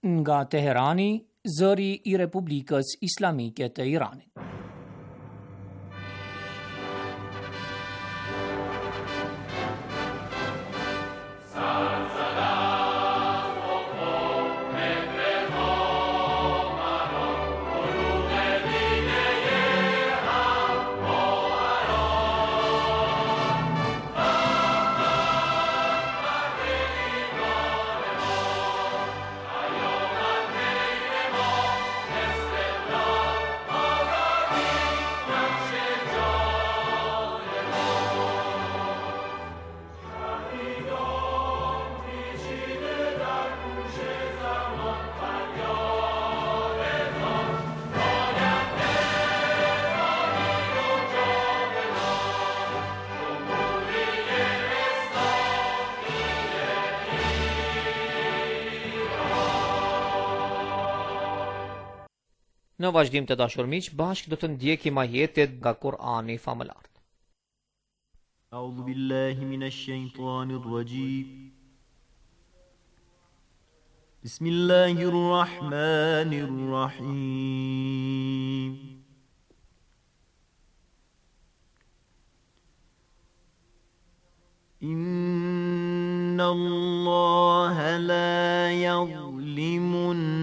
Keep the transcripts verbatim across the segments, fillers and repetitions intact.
Nga Teherani, zëri I Republikës Islamike të Iranit. Në vazhdim të dashur miq, bashkë do të ndjekim ajetet nga Kur'ani famëlar. A'udhu billahi minash shaitanir rajim. Bismillahir rahmanir rahim. Inna Allaha la yadhlimu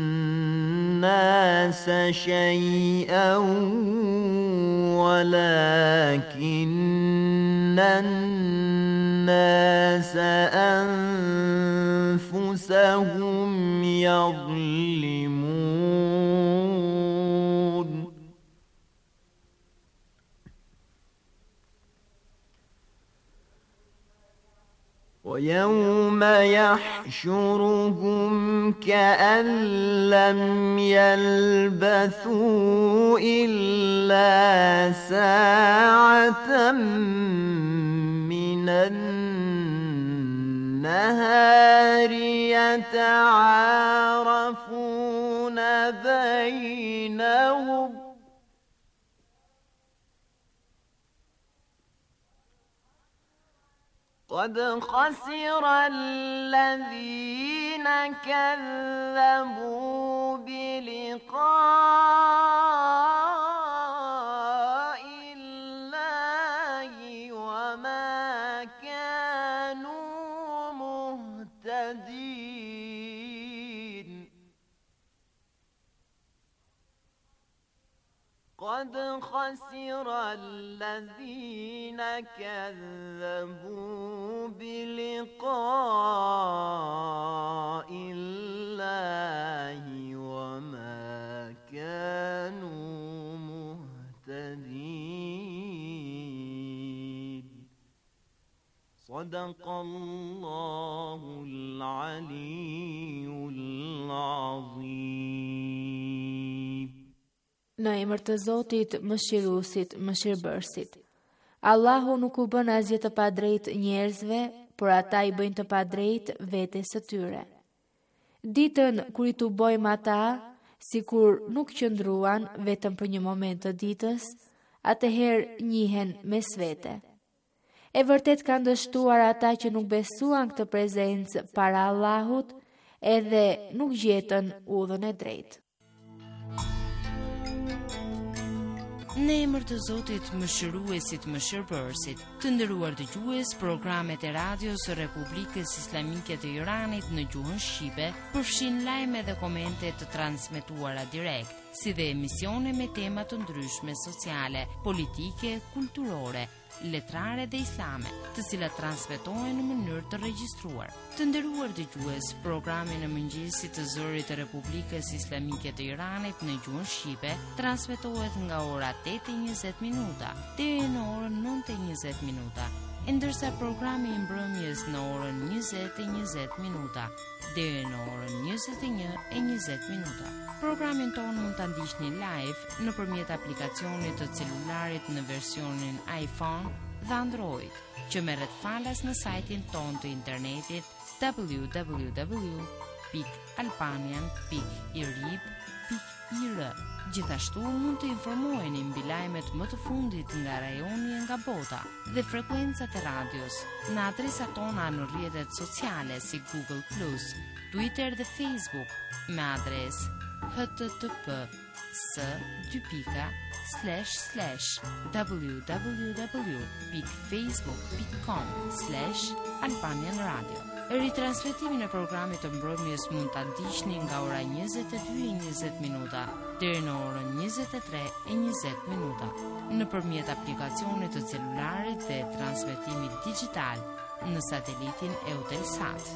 الناس شيئا ولكن الناس أنفسهم يظلمون ويوم يحشرهم كأن لم يلبثوا إلا ساعة من النهار يتعارفون بينهم قد خسر الذين كذبوا بلقاء الله وما كانوا مهتدين قد خسر الذين كذبوا بلقاء الله وما كانوا مهتدين صدق الله العلي العظيم. Në emër të Zotit, Mëshiruesit, Mëshirbërësit. Allahu nuk u bën asgjë të padrejtë njerëzve, por ata I bëjnë të padrejtë vetes së tyre. Ditën kur I tubojmë ata, sikur nuk qëndruan vetëm për një moment të ditës, atëherë njihen mes vete. E vërtet kanë dështuar ata që nuk besuan këtë prezencë para Allahut, edhe nuk gjetën udhën e drejtë. Në emër të Zotit, Mëshiruesit, Mëshirbërësit, të nderuar dëgjues, programet e radios së Republikës Islamike të Iranit në gjuhën shqipe përfshin lajme dhe komente të transmetuara direkt, si dhe emisione me tema të ndryshme sociale, politike, kulturore, letrare dhe islame, të cilat transmetohen në mënyrë të regjistruar. Të nderuar dëgjues, programi në mëngjesit të zërit të Republikës Islamike të Iranit në gjuhën shqipe transmetohet nga ora tetë e njëzet minuta deri në orën nëntë e njëzet minuta, ndërsa programi I mbrëmjes në orën njëzet e njëzet minuta deri në orën njëzet e një e njëzet minuta. Programin tonë mund ta ndiqni live nëpërmjet aplikacionit të celularit në versionin iPhone dhe Android, që merret falas në sajtin tonë të internetit w w w dot albanian dot irib dot I R. Gjithashtu mund të informoheni mbi lajmet më të fundit nga rajoni e nga bota dhe frekuencat e radios në adresat tona në rrjetet sociale si Google plus, Twitter dhe Facebook me adres h t t p s dy pika slash slash www dot facebook dot com slash Albanian Radio. Ritransmetimin e programit të mbrëmjes mund ta ndiqni nga ora njëzet e dy e njëzet minuta deri në orën njëzet e tre e njëzet minuta nëpërmjet aplikacionit të celularit dhe transmetimit digjital në satelitin Eutelsat.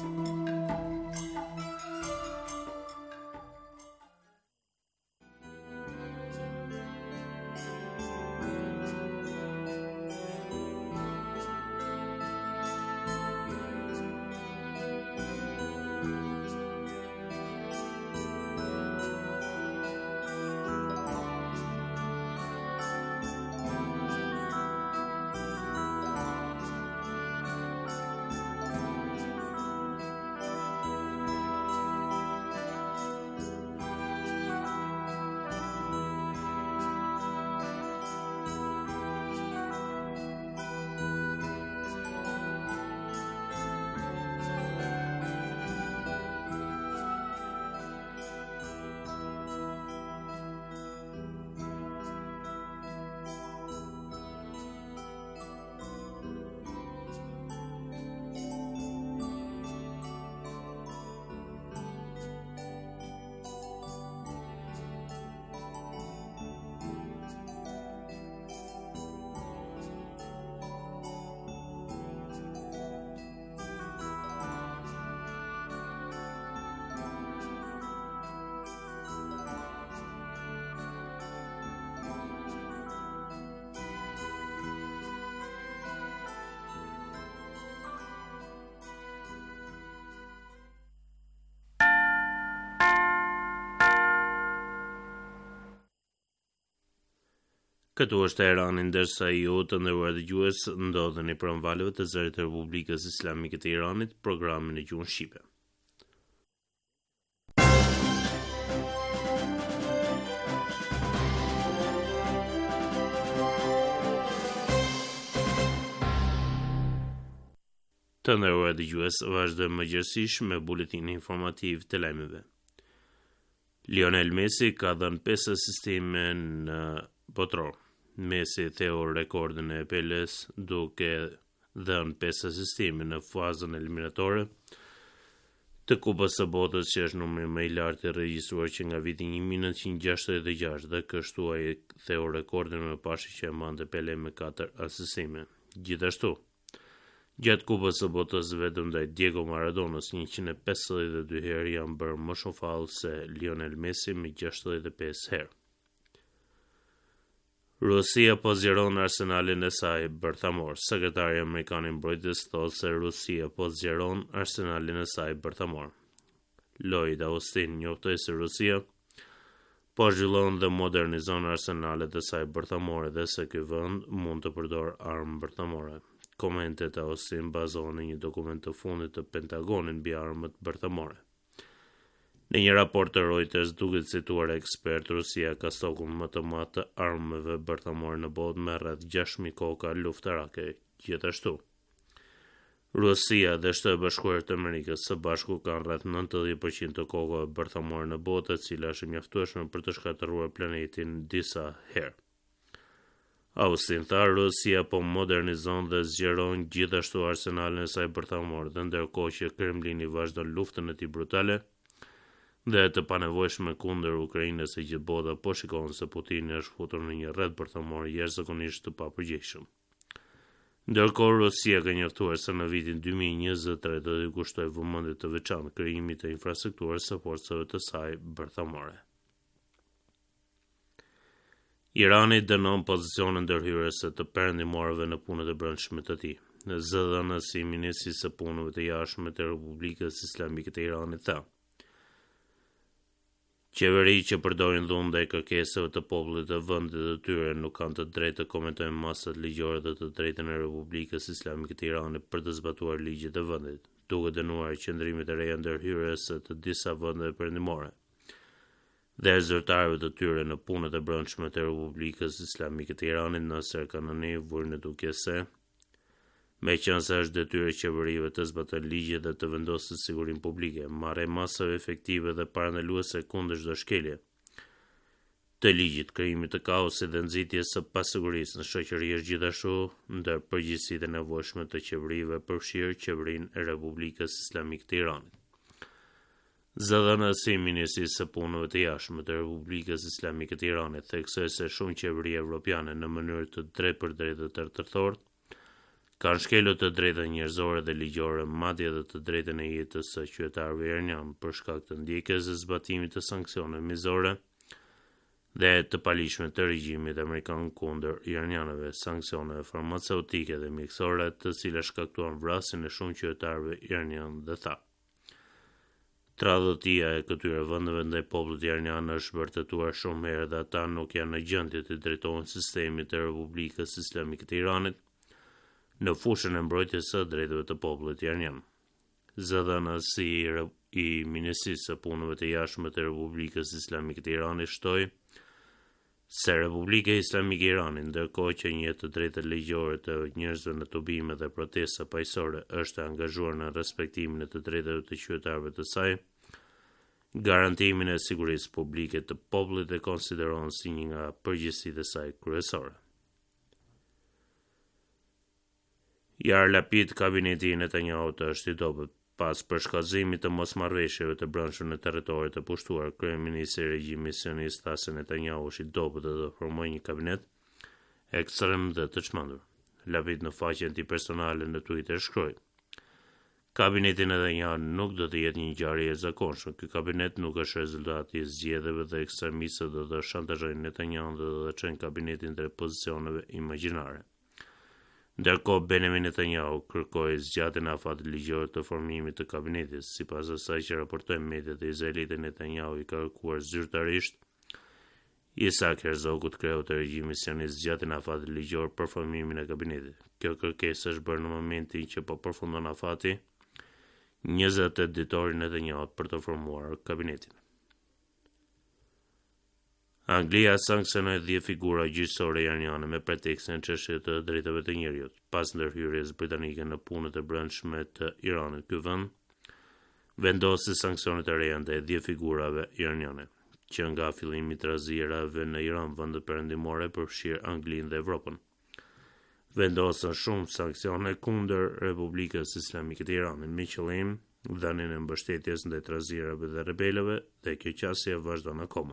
Këtu është Irani, ndërsa ju të nderuar dëgjues ndodheni pranë valëve të zërit të Republikës Islamike të Iranit, programin e gjuhën shqipe. Të nderuar dëgjues, vazhdojmë mëngjesisht me buletinin informativ të lajmeve. Lionel Messi ka dhënë pesë asistime në botror. Messi theu rekordin e Peles duke dhënë pesë asistime në fazën eliminatore të Kupës së Botës, që është numri më i lartë i regjistruar që nga viti një mijë nëntëqind gjashtëdhjetë e gjashtë dhe kështu ai theu rekordin më parë që e mbante Pele me katër asistime. Gjithashtu, gjatë Kupës së Botës vetëm ndaj Diego Maradonës njëqind e pesëdhjetë e dy herë janë bërë më shumë faull se Lionel Messi me gjashtëdhjetë e pesë herë. Rusia po zgjeron arsenalin e saj bërthamor. Sekretari amerikan i mbrojtjes thotë se Rusia po zgjeron arsenalin e saj bërthamor. Lloyd Austin njoftoi se Rusia po zhvillon dhe modernizon arsenalet e saj bërthamore dhe se ky vend mund të përdorë armë bërthamore. Komentet e Austin bazohen në një dokument të fundit të Pentagonit mbi armët bërthamore. Në një raport të Reuters duket cituar ekspert, Rusia ka stokun më të madh të armëve bërthamore në botë me rreth gjashtë mijë koka luftarake. Gjithashtu, Rusia dhe Shtetet e Bashkuara të Amerikës së Bashku kanë rreth nëntëdhjetë përqind të kokave bërthamore në botë, e cila është e mjaftueshme për të shkatëruar planetin disa herë. Austin tha, Rusia po modernizon dhe zgjeron gjithashtu arsenalin e saj bërthamor, dhe ndërkohë që Kremlini vazhdon luftën e tij brutale dhe të panevojshme kundër Ukrainës, e gjithë bota po shikon se Putini është futur në një rreth bërthamor jashtëzakonisht të papërgjegjshëm. Ndërkohë, Rusia ka njoftuar se në vitin dy mijë e njëzet e tre do t'i kushtoj vëmendje të veçantë krijimit të infrastrukturës së forcave të saj bërthamore. Irani dënon pozicionin ndërhyrëse të perëndimorëve në punët e brendshme të tij. Zë dhënësi i Ministrisë së Punëve të Jashtme të Republikës Islamike të Iranit tha: Qeveri që përdorin dhunë ndaj kërkesave të popullit të vendit të tyre nuk kanë të drejtë të komentojnë masat ligjore dhe të drejtën e Republikës Islamike të Iranit për të zbatuar ligjet e vendit, duke dënuar qëndrimet e reja ndërhyrëse të disa vendeve perëndimore dhe zyrtarëve të tyre në punët e brendshme të Republikës Islamike të Iranit, Nasser Kanani vuri në duke se me qenë se është detyrë e qeverive të zbatojnë ligjet dhe të vendosë sigurinë publike, marrë masave efektive dhe parandaluese kundër çdo shkelje të ligjit, krijimit të kaosit dhe nxitjes së pasigurisë në shoqëri është gjithashtu ndër përgjegjësitë e nevojshme të qeverive, përfshirë qeverinë e Republikës Islamike të Iranit. Zëdhënësi i Ministrisë së Punëve të Jashtme të Republikës Islamike të Iranit theksoi se shumë qeveri evropiane në mënyrë të drejtpërdrejtë të tërthort kanë shkelur të drejtën njerëzore dhe ligjore, madje edhe të drejtën e jetës së qytetarëve iranian për shkak të ndjekjes së zbatimit të sanksioneve mizore dhe të palishme të regjimit amerikan kundër iranianëve, sanksioneve farmaceutike dhe mjekësore, të cilat shkaktuan vrasjen e shumë qytetarëve iranian dhe tha: Tradhtia e këtyre vendeve ndaj popullit iranian është vërtetuar shumë herë dhe ata nuk janë në gjendje të drejtohen sistemit të Republikës Islamike të Iranit në fushën e mbrojtjes së drejtave të popullit iranian. Zëdhënësi i Ministrisë së Punëve të Jashtme të Republikës Islamike të Iranit shtoi se Republika Islamike e Iranit, ndërkohë që një të drejtat ligjore të njerëzve në tubime dhe protesta paqësore është e angazhuar në respektimin e të drejtave të qytetarëve të saj, garantimin e sigurisë publike të popullit dhe konsiderohen si një nga përgjegjësitë e saj kryesore. Yair Lapid, kabineti i Netanyahut është i dobët pas përshkallëzimit të mosmarrëveshjeve të brendshme në territoret e pushtuar. Kryeministri i regjimit sionist tha se Netanyahu është i dobët të formojë një kabinet ekstrem dhe të çmendur. Lapid në faqen e tij personale në Twitter shkroi: Kabineti Netanyahu nuk do të jetë një ngjarje e zakonshme. Ky kabinet nuk është rezultati i zgjedhjeve dhe ekstremistët do të shantazhojnë Netanyahu dhe do të çojnë kabinetin drejt pozicioneve imagjinare. Ndërkohë, Benjamin Netanyahu kërkoi zgjatjen e afatit ligjor të formimit të kabinetit. Sipas asaj që raportojnë mediat e izraelite, Netanyahu i ka kërkuar zyrtarisht Isaac Herzogut, kreu të regjimit sionist, zgjatjen e afatit ligjor për formimin e kabinetit. Kjo kërkesë është bërë në momentin që po përfundon afati njëzet e tetë ditorit Netanyahut për të formuar kabinetin. Anglia sanksionoi dhjetë figura gjyqësore iraniane me pretekstin e çështjeve të drejtave të njerëzit. Pas ndërhyrjes britanike në punët e brendshme të Iranit, ky vend vendosi sanksione të reja ndaj dhjetë figurave iraniane, që nga fillimi i trazierave në Iran, vendet perëndimore përfshirë Anglinë dhe Evropën, vendosën shumë sanksione kundër Republikës Islamike të Iranit me qëllim dhënien e mbështetjes ndaj trazierave dhe rebelëve, dhe kjo qasje vazhdon akoma.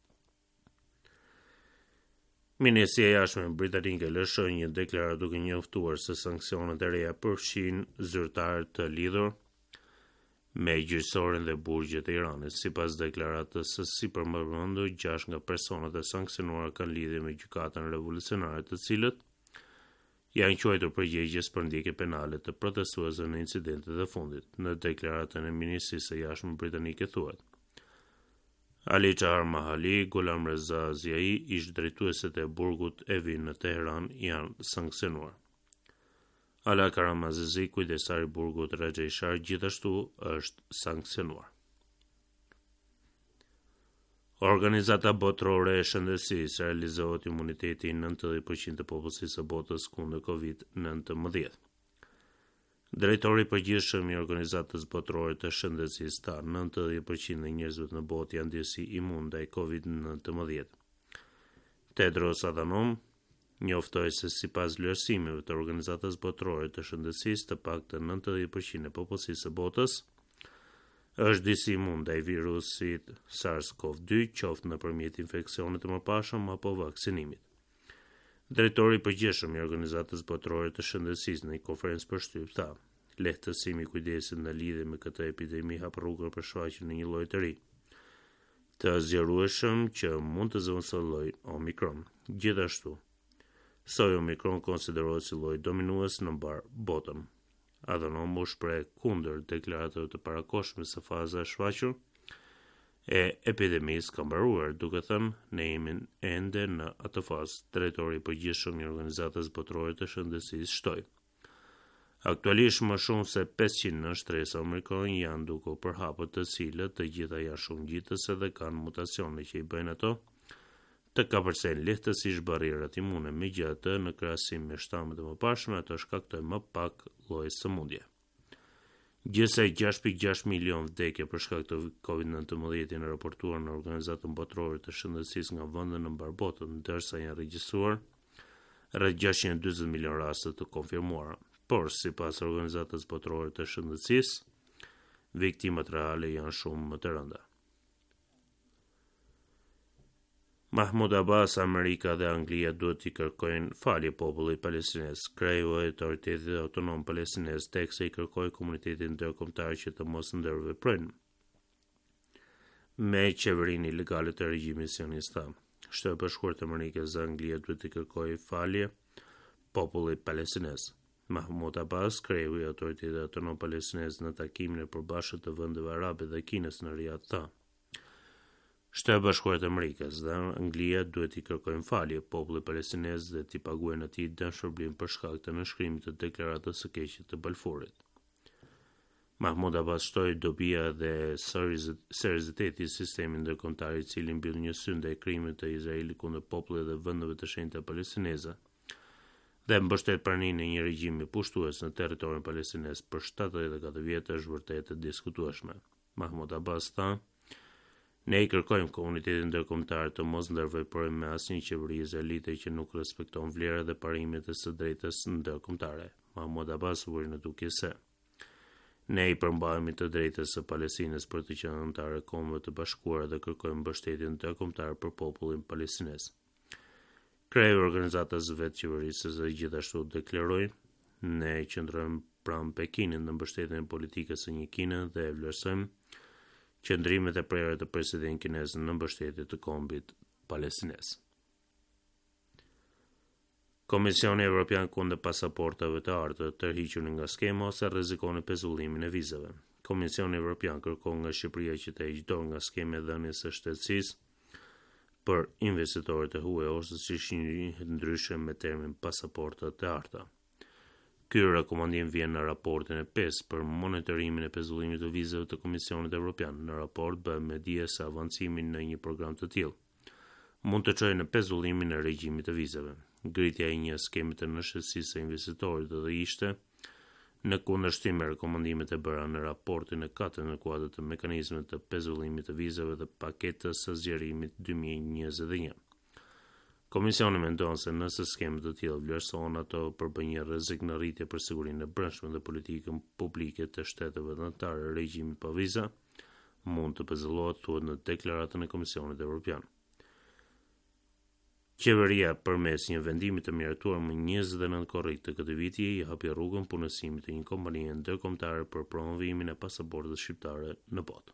Ministria e Jashtme britanike lëshoi një deklaratë duke njoftuar se sanksionet e reja përfshin zyrtarë të lidhur me gjyqësorin dhe burgjet e Iranit. Sipas deklaratës së sipërmendur, gjashtë nga personat e sanksionuar kanë lidhje me gjykatën revolucionare, të cilët janë quajtur përgjegjës për ndjekje penale të protestuesve në incidentet e fundit. Në deklaratën e Ministrisë së Jashtme britanike thuhet: Ali Chahar Mahali, Ghulam Reza Ziai, ish drejtuesit e burgut Evin në Teheran, janë sanksionuar. Ala Karamazizi, kujdesari i burgut Rajai Shar, gjithashtu është sanksionuar. Organizata botërore e shëndetësisë realizohet imuniteti i nëntëdhjetë përqind të popullsisë së botës kundër kovid nëntëmbëdhjetë. Drejtori i përgjithshëm i Organizatës Botërore të Shëndetësisë tha: nëntëdhjetë përqind e njerëzve në botë janë djesi imun ndaj kovid nëntëmbëdhjetë. Tedros Adhanom njoftoi se sipas vlerësimeve të Organizatës Botërore të Shëndetësisë, të paktën nëntëdhjetë përqind e popullsisë së botës është djesi imun ndaj virusit SARS-CoV dy, qoftë nëpërmjet infeksionit të mëparshëm apo vaksinimit. Drejtori i përgjithshëm i Organizatës Botërore të Shëndetësisë në një konferencë për shtyp tha: lehtësimi i kujdesit në lidhje me këtë epidemi hap rrugën për shfaqjen në një lloj të ri të zgjerueshëm që mund të zëvendësojë llojin Omicron. Gjithashtu, soi Omicron konsiderohet si lloj dominues në mbar botën. Adhanom u shpreh kundër deklaratave të parakohshme se faza e shfaqur e epidemisë ka mbaruar, duke thënë ne jemi ende në atë fazë. Drejtori i përgjithshëm i Organizatës Botërore të Shëndetësisë shtoi: Aktualisht më shumë se pesëqind në shtresa amerikane janë duke u përhapur, të cilët të gjitha janë shumë ngjitëse dhe kanë mutacione që i bëjnë ato të kapërcejnë lehtësisht barrierat imune. Megjithatë, në krahasim me shtamet e mëparshme, ato shkaktojnë më pak lloje sëmundje. Gjithsej gjashtë pikë gjashtë milion vdekje për shkak të kovid nineteen janë raportuar në Organizatën Botërore të Shëndetësisë nga vendet në mbar botën, ndërsa janë regjistruar rreth gjashtëqind e dyzet milion raste të konfirmuara. Por, sipas Organizatës Botërore të Shëndetësisë, viktimat reale janë shumë më të rënda. Mahmoud Abbas, Amerika dhe Anglia duhet t'i kërkojnë falje popullit palestinez. Kreu e Autoritetit Autonom Palestinez teksa i kërkoi komunitetin ndërkombëtar që të mos ndërveprojnë me qeverinë ilegale të regjimit sionista. Shtëpi i Bashkuar të Amerikës dhe Anglia duhet t'i kërkojë falje popullit palestinez. Mahmoud Abbas, kreu i Autoritetit Autonom Palestinez, në takimin e përbashkët të vendeve arabe dhe Kinës në Riyadh tha: Shtëpi i Bashkuar të Amerikës dhe Anglia duhet t'i kërkojnë falje popullit palestinez dhe t'i paguajnë atij dëmshpërblim për shkak të nënshkrimit të deklaratës së keqe të Balfourit. Mahmoud Abbas shtoi dobia dhe serioziteti i sistemit ndërkombëtar i cili mbyll një sy ndaj krimit të Izraelit kundër popullit dhe vendeve të shenjta palestineze dhe mbështet praninë e një regjimi pushtues në territorin palestinez për shtatëdhjetë e katër vjet është vërtet e diskutueshme. Mahmoud Abbas tha: Ne i kërkojmë komunitetin ndërkombëtar të mos ndërveprojë me asnjë qeveri izraelite që nuk respekton vlerat dhe parimet e së drejtës ndërkombëtare. Mahmoud Abbas u në duke se ne i përmbahemi të drejtës së Palestinës për të qenë anëtarë e Kombeve të Bashkuara dhe kërkojmë mbështetjen ndërkombëtare për popullin palestinez. Kreu i organizatës vetë qeverisë dhe gjithashtu deklaroi: Ne qëndrojmë pranë Pekinit në mbështetjen e politikës së një Kine dhe e vlerësojmë qëndrimet e prerë të presidentit kinez në mbështetje të kombit palestinez. Komisioni Evropian kundër pasaportave të artëve tërhiqur nga skema ose rrezikon pezullimin e vizave. Komisioni Evropian kërkon nga Shqipëria që të heqë dorë nga skema e dhënies së shtetësisë për investitorët e huaj ose siç njihet ndryshe me termin pasaporta të arta. Ky rekomandim vjen në raportin e pesë për monitorimin e pezullimit të vizave të Komisionit Evropian. Në raport bëhet me dije se avancimi në një program të tillë mund të çojë në pezullimin e regjimit të vizave. Ngritja e një skeme të nënshëtësisë së investitorit dhe ishte në kundërshtim me rekomandimet e bëra në raportin e katërt në kuadër të mekanizmit të pezullimit të vizave dhe paketës së zgjerimit dy mijë e njëzet dhe një. Komisioni mendon se nëse skemet të tilla vlerësohen, ato përbën një rrezik në rritje për sigurinë e brendshme dhe politikën publike të shteteve anëtare. Regjimi pa viza mund të pezullohet, thuhet në deklaratën e Komisionit Evropian. Qeveria përmes një vendimi të miratuar më njëzet e nëntë korrik të këtij viti i hapi rrugën punësimit të një kompanie ndërkombëtare për promovimin e pasaportës shqiptare në botë.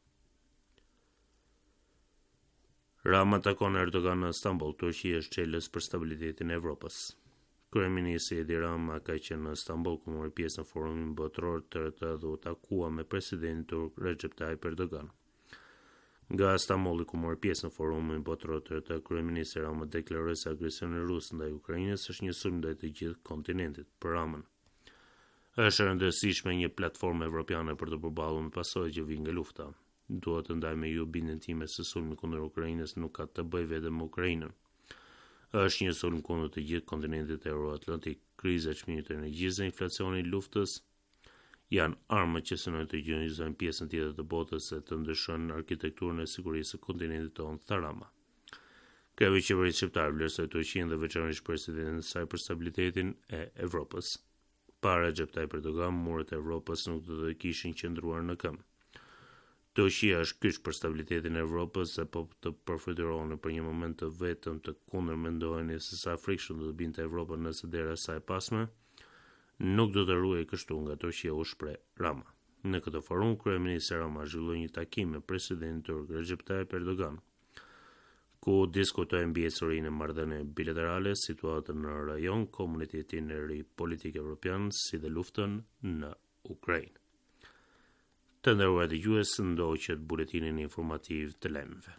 Rama takon Erdogan në Istanbul. Turqia është çelës për stabilitetin e Evropës. Kryeministri Edi Rama ka qenë në Istanbul ku mori pjesë në forumin botëror të rrethë dhe u takua me presidentin turk Recep Tayyip Erdogan. Nga Istanbul ku mori pjesë në forumin botëror të rrethë, kryeministri Rama deklaroi se agresioni rus ndaj Ukrainës është një sulm ndaj të gjithë kontinentit. Për Ramën, është e rëndësishme një platformë evropiane për të përballur me pasojat që vijnë nga lufta. Duhet të ndaj me ju bindjen time se sulmi kundër Ukrainës nuk ka të bëjë vetëm me Ukrainën. Është një sulm kundër të gjithë kontinentit euro-atlantik. Kriza e çmimit të energjisë dhe inflacioni i luftës janë armët që synojnë të gjynjëzojnë pjesën tjetër të botës se të ndryshojnë arkitekturën e sigurisë së kontinentit tonë, tha Rama. Kreu i qeverisë shqiptare vlerësoi Turqinë dhe veçanërisht presidentin e saj për stabilitetin e Evropës. Para Recep Tayyip Erdogan, muret e Evropës nuk do të kishin qëndruar në këmbë. Turqia është kyç për stabilitetin e Evropës dhe po të përfituron për një moment të vetëm të kundër mendoheni se sa frikshëm do të binte Evropa nëse dera e saj pasme nuk do të ruhej kështu nga Turqia, u shpreh Rama. Në këtë forum, kryeministri Rama zhvilloi një takim me presidentin turk Recep Tayyip Erdogan, ku diskutojnë mbijetësorinë e marrëdhënieve bilaterale, situatën në rajon, komunitetin e ri politik evropian, si dhe luftën në Ukrainë. Të nderuar dëgjues, ndoqët buletinin informativ të lajmeve.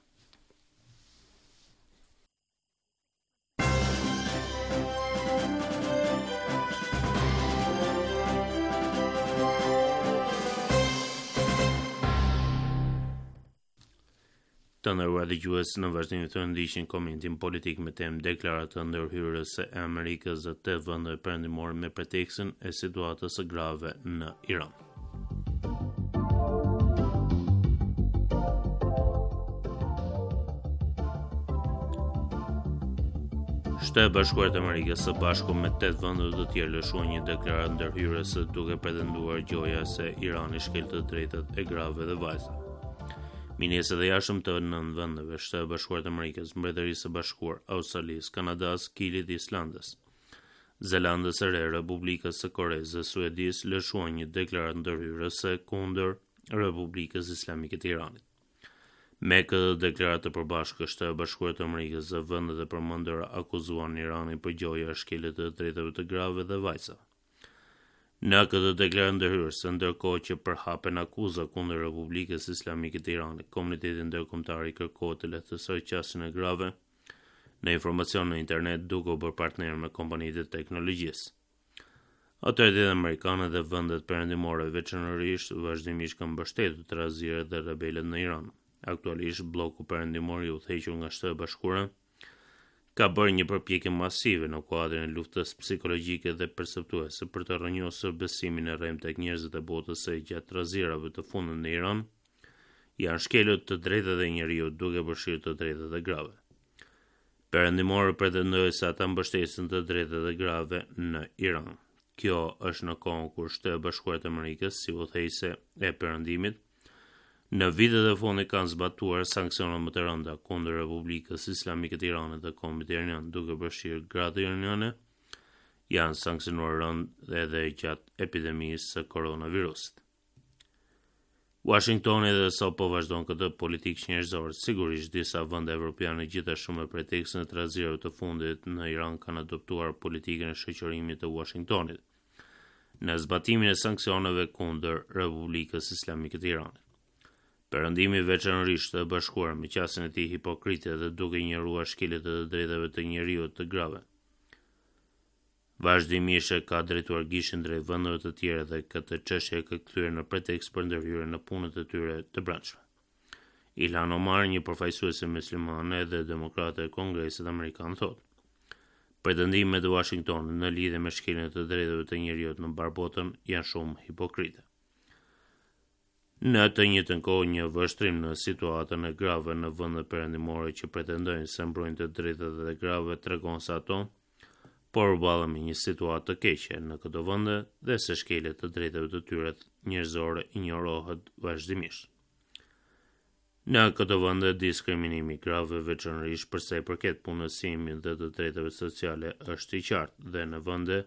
Të nderuar dëgjues, në vazhdim të ndiqni komentin politik me temë deklaratë ndërhyrës së Amerikës dhe të vendeve perëndimore me pretekstin e situatës së grave në Iran. Shtetet Bashkuara të Amerikës së Bashku me tetë vende të tjerë lëshuan një deklaratë ndërhyrëse duke pretenduar gjoja se Irani shkel të drejtat e grave dhe vajzave. Ministrat e jashtëm të nëntë vendeve, Shtetet Bashkuara të Amerikës, Mbretërisë së Bashkuar, Australisë, Kanadas, Kilit, Islandës, Zelandës së Re, Republikës së Koresë dhe Suedisë lëshuan një deklaratë ndërhyrëse kundër Republikës Islamike të Iranit. Me këtë deklaratë të përbashkët, Shtetet Bashkuara të Amerikës dhe vendet e përmendura akuzuan Iranin për gjoja e shkeljes të drejtave të grave dhe vajzave. Në këtë deklaratë ndërhyrëse, ndërkohë që përhapen akuza kundër Republikës Islamike të Iranit, komuniteti ndërkombëtar i kërkohet të lehtësojë qasjen e grave në informacion në internet duke u bërë partner me kompanitë e teknologjisë. Autoritetet amerikane dhe vendet perëndimore veçanërisht vazhdimisht kanë mbështetur trazirët dhe rebelët në Iran. Aktualisht bloku perëndimor i udhëhequr nga Shtetet Bashkuara ka bërë një përpjekje masive në kuadrin e luftës psikologjike dhe perceptuese për të rrënjosur besimin e rrem tek njerëzit e botës se gjatë trazirave të fundit në Iran janë shkelur të drejtat e njerëzit duke përfshirë të drejtat e grave. Perëndimorët pretendojnë se ata mbështesin të drejtat e grave në Iran. Kjo është në kohën kur Shtetet Bashkuara të Amerikës, si udhëheqëse e perëndimit, në vitet e fundit kanë zbatuar sanksione më të rënda kundër Republikës Islamike të Iranit dhe kombit iranian, duke përfshirë gratë iraniane, janë sanksionuar rënd edhe gjatë epidemisë së koronavirusit. Washingtoni dhe sot po vazhdon këtë politikë njerëzore. Sigurisht disa vende evropiane gjithashtu me pretekstin e trazirave të fundit në Iran kanë adoptuar politikën e shoqërimit të Washingtonit në zbatimin e sanksioneve kundër Republikës Islamike të Iranit. Perëndimi veçanërisht të bashkuar me qasjen e tij hipokrite dhe duke injoruar shkeljet e drejtave të njerëzit të grave. Vazhdimisht e ka drejtuar gishtin drejt vendeve të tjera dhe këtë çështje ka kthyer në pretekst për ndërhyrje në punët e tyre të brendshme. Ilhan Omar, një përfaqësuese muslimane dhe demokrate e Kongresit Amerikan, thotë: pretendimet e Washingtonit në lidhje me shkeljen e drejtave të njerëzit në mbar botën janë shumë hipokrite. Në të njëjtën kohë, një vështrim në situatën e grave në vendet perëndimore që pretendojnë se mbrojnë të drejtat e grave tregon se ato përballën me një situatë të keqe në këto vende dhe se shkelja të drejtave të tyre njerëzore injorohet vazhdimisht. Në këto vende diskriminimi grave veçanërisht për sa i përket punësimit dhe të drejtave sociale është i qartë dhe në vende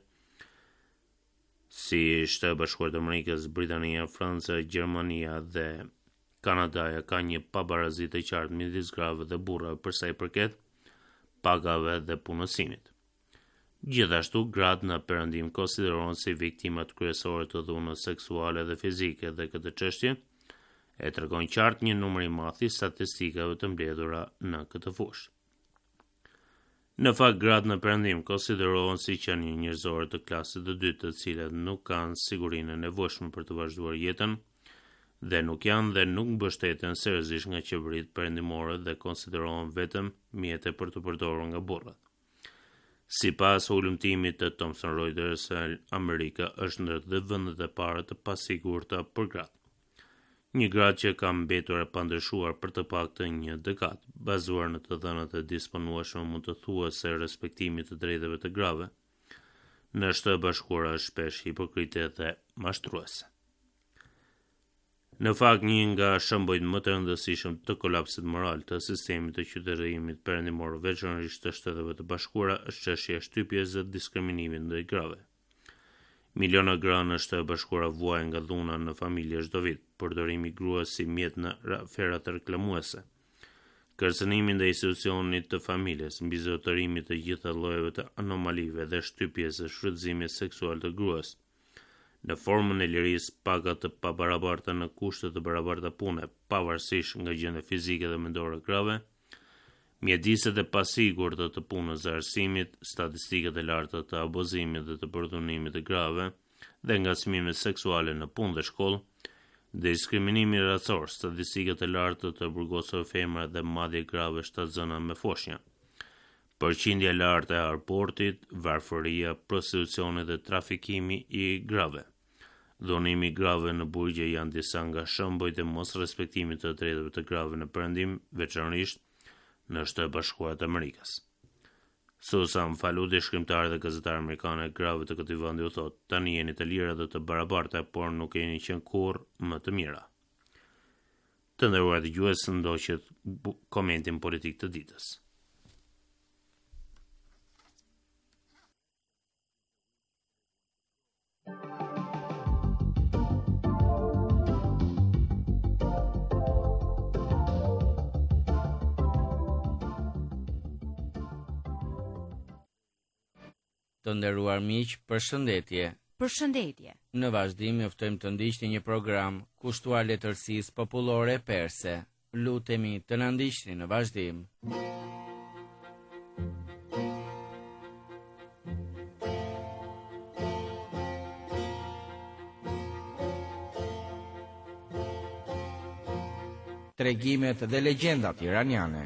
si Shtetet Bashkuara të Amerikës, Britania, Franca, Gjermania dhe Kanadaja ka një pabarazi të qartë midis grave dhe burrave për sa i përket pagave dhe punësimit. Gjithashtu, gratë në perëndim konsiderohen si viktimat kryesore të dhunës seksuale dhe fizike dhe këtë çështje e tregon qartë një numër i madh i statistikave të mbledhura në këtë fushë. Në fakt, gratë në perëndim konsiderohen si qenie njerëzore të klasës së dytë, të cilat nuk kanë sigurinë e nevojshme për të vazhduar jetën dhe nuk janë dhe nuk mbështeten seriozisht nga qeveritë perëndimore dhe konsiderohen vetëm mjete për të përdorur nga burrat. Sipas hulumtimit të Thomson Reuters, Amerika është ndër të vendet e para të pasigurta për gratë. Një gratë që ka mbetur e pandryshuar për të paktën një dekadë, bazuar në të dhënat e disponueshme mund të thuhet se respektimi të drejtave të grave në Shtetet Bashkuara është shpesh hipokrite dhe mashtruese. Në fakt, një nga shembujt më të rëndësishëm të kolapsit moral të sistemit të qytetërimit perëndimor veçanërisht të Shteteve të Bashkuara është çështja e shtypjes dhe diskriminimit ndaj grave. Miliona gra në Shtetet Bashkuara vuajnë nga dhuna në familje çdo vit, përdorimi i gruas si mjet në afera të reklamuese, kërcënimi ndaj institucionit të familjes, mbizotërimi të gjitha llojeve të anomalive dhe shtypjes së shfrytëzimit seksual të gruas, në formën e lirisë, paga të pabarabarta në kushte të barabarta pune, pavarësisht nga gjendja fizike dhe mendore grave, mjediset e pasigurta të punës së arsimit, statistikat e larta të abuzimit dhe të përdhunimit të grave dhe ngacmimet seksuale në punë dhe shkollë, Diskriminimi racor, statistikat e larta të burgosave femra dhe madje grave shtatë zona me foshnja. Përqindja e lartë e abortit, varfëria, prostitucioni dhe trafikimi i grave. Dhunimi i grave në burgje janë disa nga shembujt e mos respektimit të drejtave të grave në Perëndim, veçanërisht në Shtetet e Bashkuara të Amerikës. Susan Faludi, shkrimtare dhe gazetare amerikane e grave të këtij vendi, u thot: "Tani jeni të lira dhe të barabarta, por nuk jeni qenë kurrë më të mira." Të nderuar dëgjues, ndoqët komentin politik të ditës. Të nderuar miq, përshëndetje. Përshëndetje. Në vazhdim joftojmë të ndiqni një program kushtuar letërsisë popullore perse. Lutemi të na ndiqni në vazhdim. Tregimet dhe legjendat iraniane.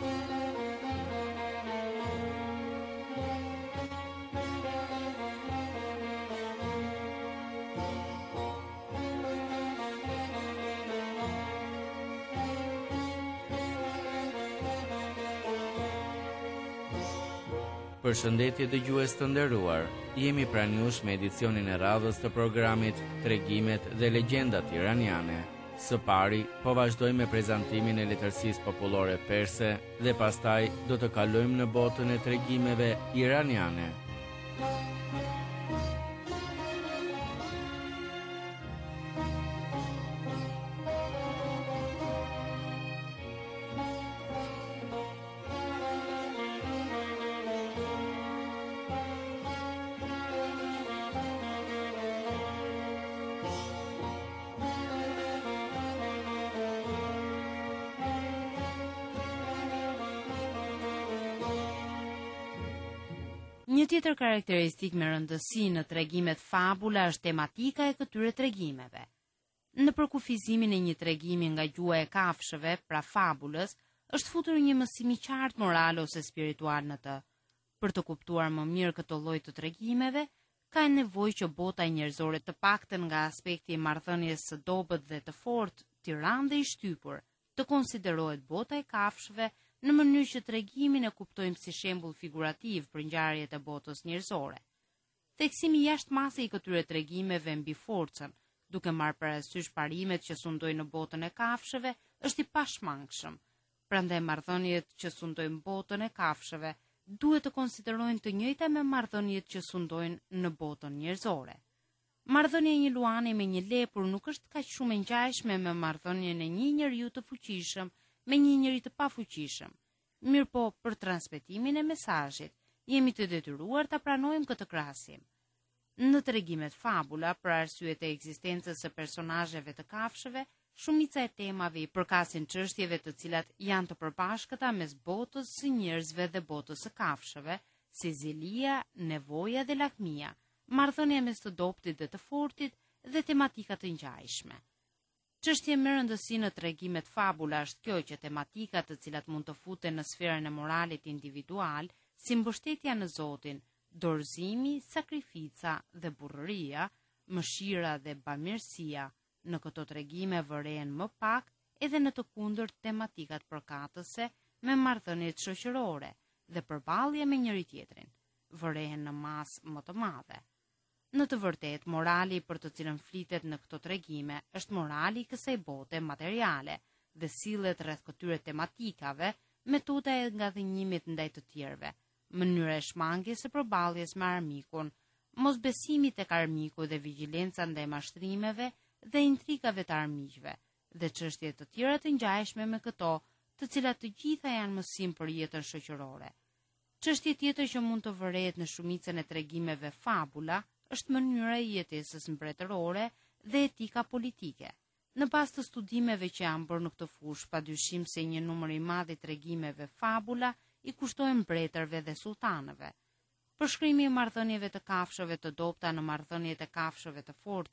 Përshëndetje dëgjues të nderuar. Jemi pranë jush me edicionin e radhës të programit Tregimet dhe legjendat iraniane. Së pari, po vazhdojmë me prezantimin e letërsisë popullore perse dhe pastaj do të kalojmë në botën e tregimeve iraniane. Një tjetër karakteristik me rëndësi në tregimet fabula është tematika e këtyre tregimeve. Në përkufizimin e një tregimi nga gjuha e kafshëve, pra fabulës, është futur një mësim i qartë moral ose spiritual në të. Për të kuptuar më mirë këtë lloj të tregimeve, ka nevojë që bota njerëzore të paktën nga aspekti i marrëdhënies së dobët dhe të fortë, tiranë dhe i shtypur, të konsiderohet bota e kafshëve në mënyrë që tregimin e kuptojmë si shembull figurativ për ngjarjet e botës njerëzore. Theksimi jashtë mase i këtyre tregimeve mbi forcën, duke marrë parasysh parimet që sundojnë në botën e kafshëve, është i pashmangshëm. Prandaj marrëdhëniet që sundojnë botën e kafshëve duhet të konsiderojnë të njëjta me marrëdhëniet që sundojnë në botën njerëzore. Marrëdhënia e një luani me një lepur nuk është kaq shumë e ngjashme me marrëdhënien e një njeriu të fuqishëm me një njeri të pafuqishëm. Mirë po, për transmetimin e mesazhit, jemi të detyruar ta pranojmë këtë krahasim. Në tregimet fabula, për arsyet e ekzistencës së personazheve të kafshëve, shumica e temave i përkasin çështjeve të cilat janë të përbashkëta mes botës së njerëzve dhe botës së kafshëve, si zilia, nevoja dhe lakmia, marrëdhënia mes të dobtit dhe të fortit dhe tematika të ngjashme. Çështja më e rëndësishme në tregimet fabula është kjo që tematikat të cilat mund të futen në sferën e moralit individual, si mbështetja në Zotin, dorëzimi, sakrifica dhe burrëria, mëshira dhe bamirësia, në këto tregime vërehen më pak edhe në të kundërt tematikat përkatëse me marrëdhëniet shoqërore dhe përballje me njëri tjetrin, vërehen në masë më të madhe. Në të vërtet, morali për të cilën flitet në këto tregime është morali i kësaj bote materiale dhe sillet rreth këtyre tematikave metoda e ngadhënimit ndaj të tjerëve, mënyra e shmangjes së përballjes me armikun, mosbesimi tek armiku dhe vigjilenca ndaj mashtrimeve dhe intrigave të armiqve, dhe çështje të tjera të ngjashme me këto, të cilat të gjitha janë mësim për jetën shoqërore. Çështje tjetër që mund të vërehet në shumicën e tregimeve fabula është mënyra e jetesës mbretërore dhe etika politike. Në bazë të studimeve që janë bërë në këtë fushë, padyshim se një numër i madh i tregimeve fabula i kushtohen mbretërve dhe sultanëve. Përshkrimi i marrëdhënieve të kafshëve të dobta në marrëdhëniet e kafshëve të forta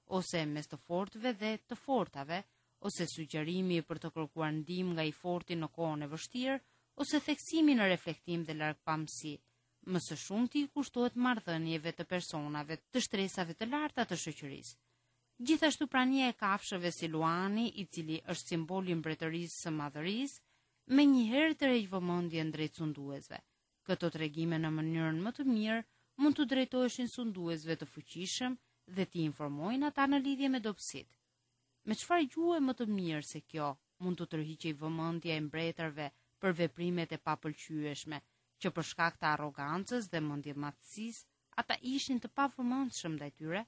ose mes të fortëve dhe të fortave, ose sugjerimi për të kërkuar ndihmë nga i forti në kohën e vështirë, ose theksimi në reflektim dhe largpamësi. Më së shumti kushtohet marrëdhënieve të personave të shtresave të larta të shoqërisë. Gjithashtu prania e kafshëve si luani, i cili është simboli i mbretërisë së madhërisë, me njëherë të rejë vëmendjen drejt sunduesve. Këto tregime në mënyrën më të mirë mund të drejtoheshin sunduesve të fuqishëm dhe t'i informojnë ata në lidhje me dobësitë. Me çfarë gjuhë më të mirë se kjo mund të tërhiqej vëmendja e mbretërve për veprimet e papëlqyeshme, që për shkak të arrogancës dhe mendjematësisë ata ishin të pavëmendshëm ndaj tyre?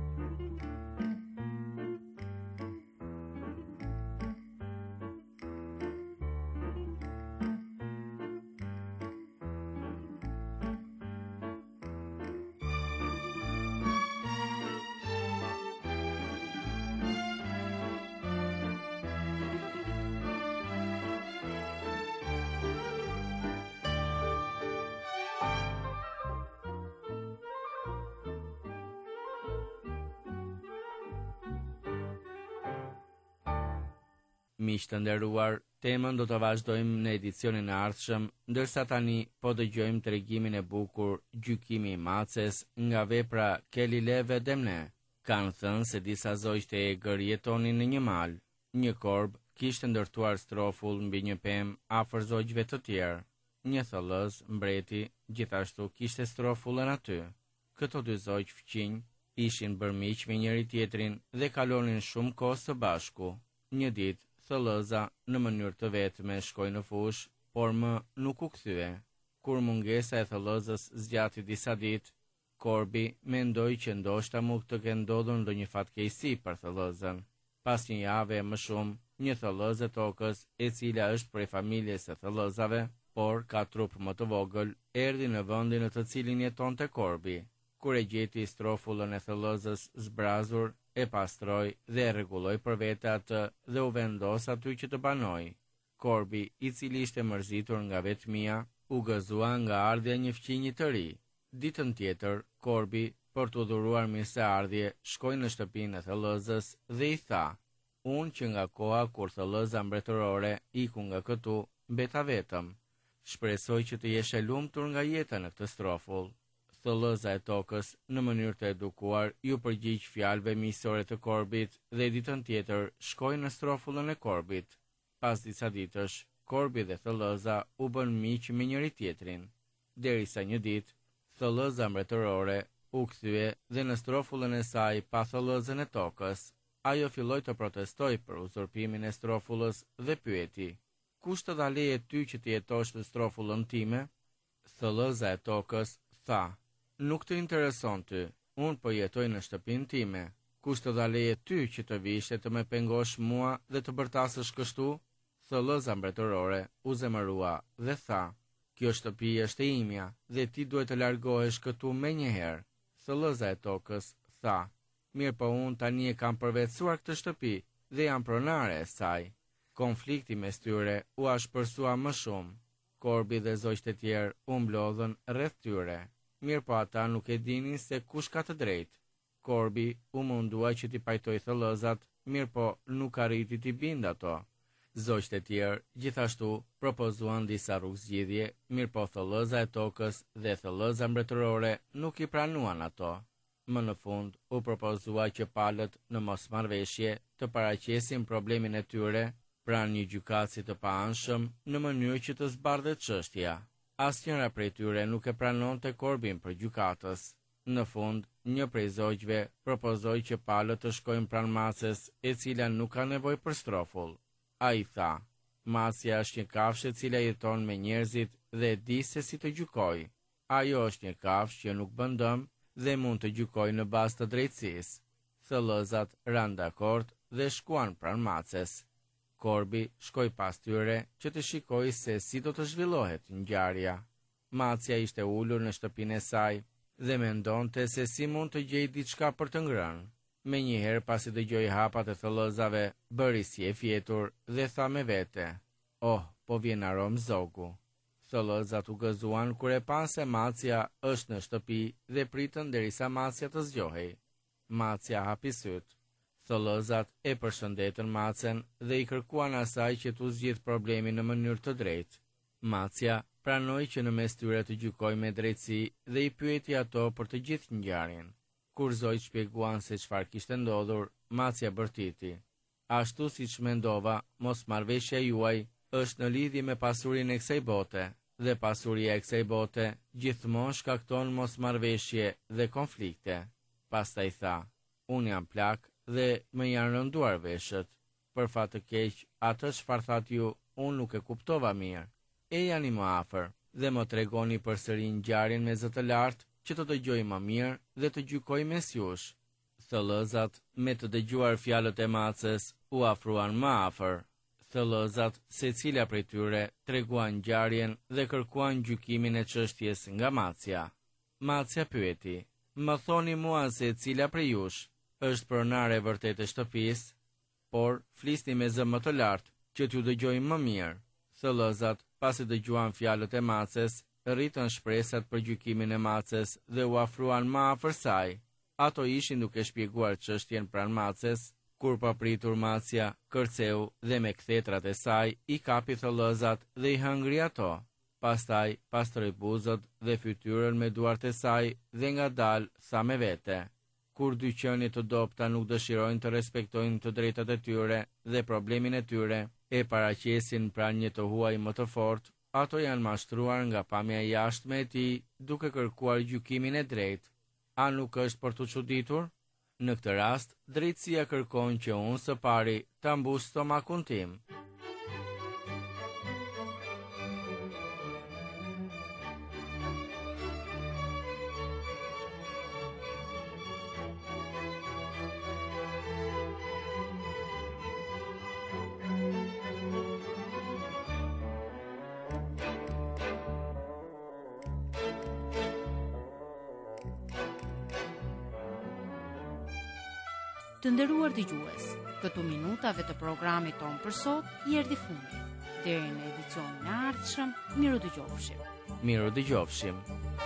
Miq të nderuar, temën do të vazhdojmë në edicionin e ardhshëm, ndërsa tani po dëgjojmë tregimin e bukur Gjykimi i Maces nga vepra Kelileve Demne. Kanë thënë se disa zogjë të egër jetonin në një mal. Një korb kishte ndërtuar strofull mbi një pemë afër zogjve të tjerë. Një thellëz, mbreti, gjithashtu kishte strofullën aty. Këto dy zogjë fqinj ishin bërë miq me njëri tjetrin dhe kalonin shumë kohë së bashku. Një ditë thellëza në mënyrë të vetme shkoi në fush, por më nuk u kthye. Kur mungesa e thellëzës zgjati disa ditë, korbi mendoi që ndoshta mund të ketë ndodhur ndonjë fatkeqësi për thellëzën. Pas një jave më shumë, një thellëzë tokës, e cila është prej familjes së thellëzave, por ka trup më të vogël, erdhi në vendin në të cilin jetonte korbi. Kur e gjeti strofullën e thellëzës zbrazur, e pastroi dhe e rregulloi për vete atë dhe u vendos aty që të banoj. Korbi, i cili ishte mërzitur nga vetmia, u gëzua nga ardhja një fqinji të ri. Ditën tjetër, korbi, për të dhuruar mirëseardhje, shkoi në shtëpinë e thellëzës dhe i tha: "Unë që nga koha kur thellëza mbretërore iku nga këtu, mbeta vetëm. Shpresoj që të jesh e lumtur nga jeta në këtë strofull." Thellëza e tokës, në mënyrë të edukuar, ju përgjigj fjalëve miqësore të korbit dhe ditën tjetër shkoi në strofullën e korbit. Pas disa ditësh, korbi dhe thellëza u bën miq me njëri tjetrin. Derisa një ditë, thellëza mbretërore u kthye dhe në strofullën e saj pa thellëzën e tokës. Ajo filloi të protestojë për uzurpimin e strofullës dhe pyeti: "Kush të dha leje ty që të jetosh në strofullën time?" Thellëza e tokës tha: "Nuk të intereson ty, unë po jetoj në shtëpinë time. Kush të dha leje ty që të vish e të më pengosh mua dhe të bërtasësh kështu?" Thellëza mbretërore u zemërua dhe tha: "Kjo shtëpi është e imja dhe ti duhet të largohesh këtu menjëherë." Thellëza e tokës tha: "Mirë, po unë tani e kam përvetësuar këtë shtëpi dhe jam pronare e saj." Konflikti mes tyre u ashpërsua më shumë. Korbi dhe zogjtë e tjerë u mblodhën rreth tyre. Mirë, po ata nuk e dinin se kush ka të drejtë. Korbi u mundua që t'i pajtoj thellëzat, mirë po nuk arriti t'i bind ato. Zogjtë e tjerë gjithashtu propozuan disa rrugëzgjidhje, mirë po thellëza e tokës dhe thellëza mbretërore nuk i pranuan ato. Më në fund u propozua që palët në mosmarrveshje të paraqesin problemin e tyre pranë një gjykatësi të paanshëm në mënyrë që të zbardhet çështja. Asnjëra prej tyre nuk e pranonte korbin për gjykatës. Në fund, një prej zogjve propozoi që palët të shkojnë pranë maces, e cila nuk ka nevojë për strofull. Ai tha: "Macja është një kafshë e cila jeton me njerëzit dhe e di se si të gjykojë. Ajo është një kafshë që nuk bën dëm dhe mund të gjykojë në bazë të drejtësisë." Thellëzat ranë dakord dhe shkuan pranë maces. Korbi shkoi pas tyre që të shikojë se si do të zhvillohet ngjarja. Macja ishte ulur në shtëpinë e saj dhe mendonte se si mund të gjejë diçka për të ngrënë. Menjëherë pasi dëgjoi hapat e thellëzave, bëri si e fjetur dhe tha me vete: "Oh, po vjen aromë zogu." Thellëzat u gëzuan kur e pan se macja është në shtëpi dhe pritën derisa macja të zgjohej. Macja hapi syt. Thellëzat e përshëndetën Macen dhe i kërkuan asaj që t'u zgjidh problemin në mënyrë të drejtë. Macja pranoi që në mes tyre të gjykojë me drejtësi dhe i pyeti ato për të gjithë ngjarjen. Kur zojt shpjeguan se çfarë kishte ndodhur, Macja bërtiti: "Ashtu siç mendova, mosmarrveshja juaj është në lidhje me pasurinë e kësaj bote, dhe pasuria e kësaj bote gjithmonë shkakton mosmarrveshje dhe konflikte." Pastaj tha: "Unë jam plak dhe më janë rënduar veshët. Për fat të keq, atë çfarë thatë ju, unë nuk e kuptova mirë. E jani më afër dhe më tregoni përsëri ngjarjen me zë të lartë që të dëgjoj më mirë dhe të gjykoj mes jush." Thellëzat, me të dëgjuar fjalët e Macës, u afruan më afër. Thellëzat, secila prej tyre, treguan ngjarjen dhe kërkuan gjykimin e çështjes nga Macja. Macja pyeti: "Më thoni mua se cila prej jush është pronare e vërtetë e shtëpisë?" Por flisni me zë më të lartë që t'ju dëgjoj më mirë. Thellëzat, pasi dëgjuan fjalët e Macës, rritën shpresat për gjykimin e Macës dhe u afruan më afër saj. Ato ishin duke shpjeguar çështjen pranë Macës, kur papritur Macja kërceu dhe me kthetrat e saj i kapi thellëzat dhe i hëngri ato. Pastaj pastroi buzët dhe fytyrën me duart e saj dhe ngadal tha me vete: "Kur dy qenie të dobta nuk dëshirojnë të respektojnë të drejtat e tyre dhe problemin e tyre, e paraqesin pranë një të huaj më të fortë, ato janë mashtruar nga pamja e jashtme e tij, duke kërkuar gjykimin e drejtë. A nuk është për të çuditur? Në këtë rast, drejtësia kërkon që unë së pari ta mbus stomakun tim." Të nderuar dëgjues, këtu minutave të programit ton për sot i erdhi fundi. Deri në edicionin e ardhshëm, miru dëgjofshim. Miru dëgjofshim.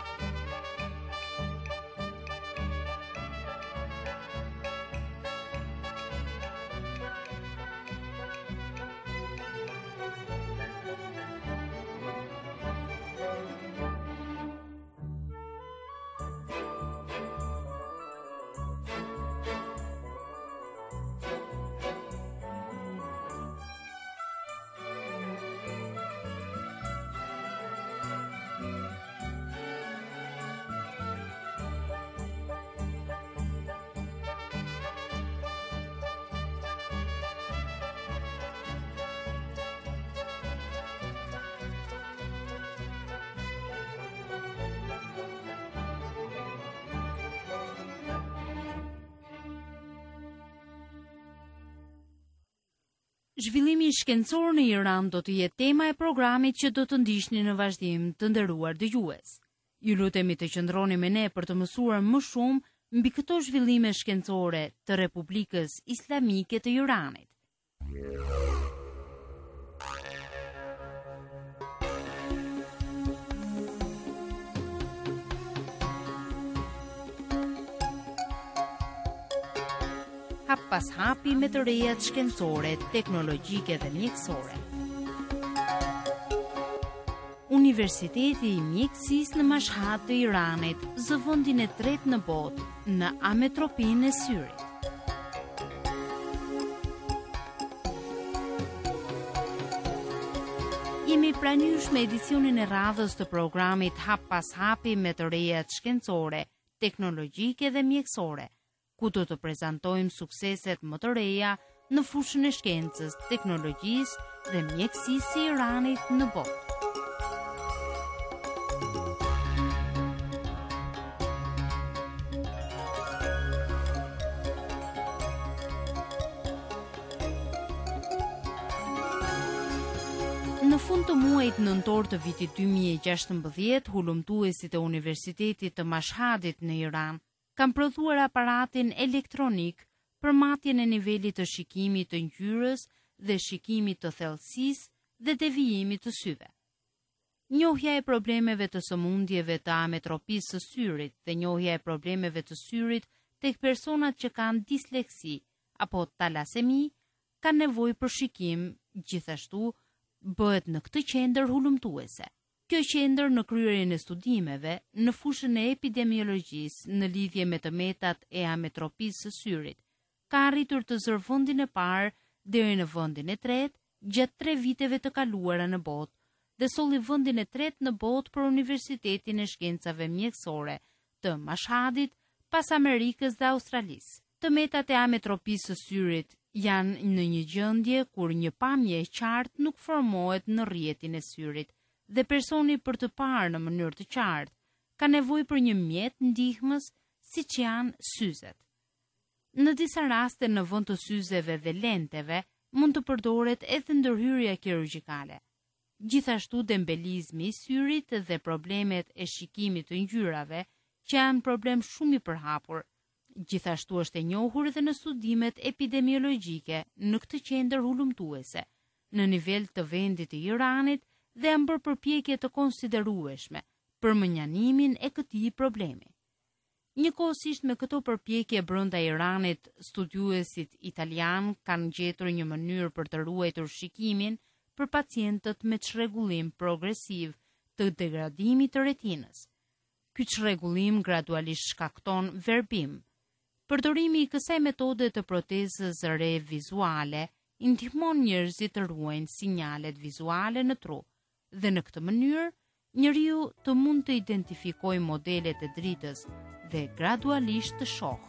Zhvillimi shkencor në Iran do të jetë tema e programit që do të ndiqni në vazhdim, të nderuar dëgjues. Ju lutemi të qëndroni me ne për të mësuar më shumë mbi këto zhvillime shkencore të Republikës Islamike të Iranit. Hap pas hapi me të rejat shkencore, teknologjike dhe mjekësore. Universiteti i Mjekësisë në Mashhad të Iranit zë vendin e tretë në botë në ametropinë e syrit. Jemi pranuar me edicionin e radhës të programit Hap pas hapi me të rejat shkencore, teknologjike dhe mjekësore, ku do të prezantojmë sukseset më të reja në fushën e shkencës, teknologjisë dhe mjekësisë së Iranit në botë. Në fund të muajit nëntor të vitit dy mijë e gjashtëmbëdhjetë, hulumtuesit e Universitetit të Mashhadit në Iran kam prodhuar aparatin elektronik për matjen e nivelit të shikimit të ngjyrës dhe shikimit të thellësisë dhe devijimit të syve. Njohja e problemeve të sëmundjeve të ametropisë së syrit dhe njohja e problemeve të syrit tek personat që kanë disleksi apo talasemi, kanë nevojë për shikim, gjithashtu bëhet në këtë qendër hulumtuese. Kjo qendër në kryerjen e studimeve në fushën e epidemiologjisë në lidhje me të metat e ametropisë së syrit, ka arritur të zërë vendin e parë deri në vendin e tretë gjatë tre viteve të kaluara në botë dhe solli vendin e tretë në botë për Universitetin e Shkencave Mjekësore të Mashhadit pas Amerikës dhe Australisë. Të metat e ametropisë së syrit janë në një gjendje kur një pamje e qartë nuk formohet në rrjetin e syrit dhe personi për të parë në mënyrë të qartë ka nevojë për një mjet ndihmës siç janë syzet. Në disa raste në vend të syzeve dhe lenteve mund të përdoret edhe ndërhyrja kirurgjikale. Gjithashtu dembelizmi i syrit dhe problemet e shikimit të ngjyrave që janë problem shumë i përhapur. Gjithashtu është e njohur edhe në studimet epidemiologjike në këtë qendër hulumtuese, në nivel të vendit të Iranit dhe janë bërë përpjekje të konsiderueshme për mënjanimin e këtij problemi. Njëkohësisht me këto përpjekje brenda Iranit, studiuesit italian kanë gjetur një mënyrë për të ruajtur shikimin për pacientët me çrregullim progresiv të degradimit të retinës. Ky çrregullim gradualisht shkakton verbim. Përdorimi i kësaj metode të protezës re vizuale i ndihmon njerëzit të ruajnë sinjalet vizuale në tru dhe në këtë mënyrë njeriu të mund të identifikojë modelet e dritës dhe gradualisht të shohë.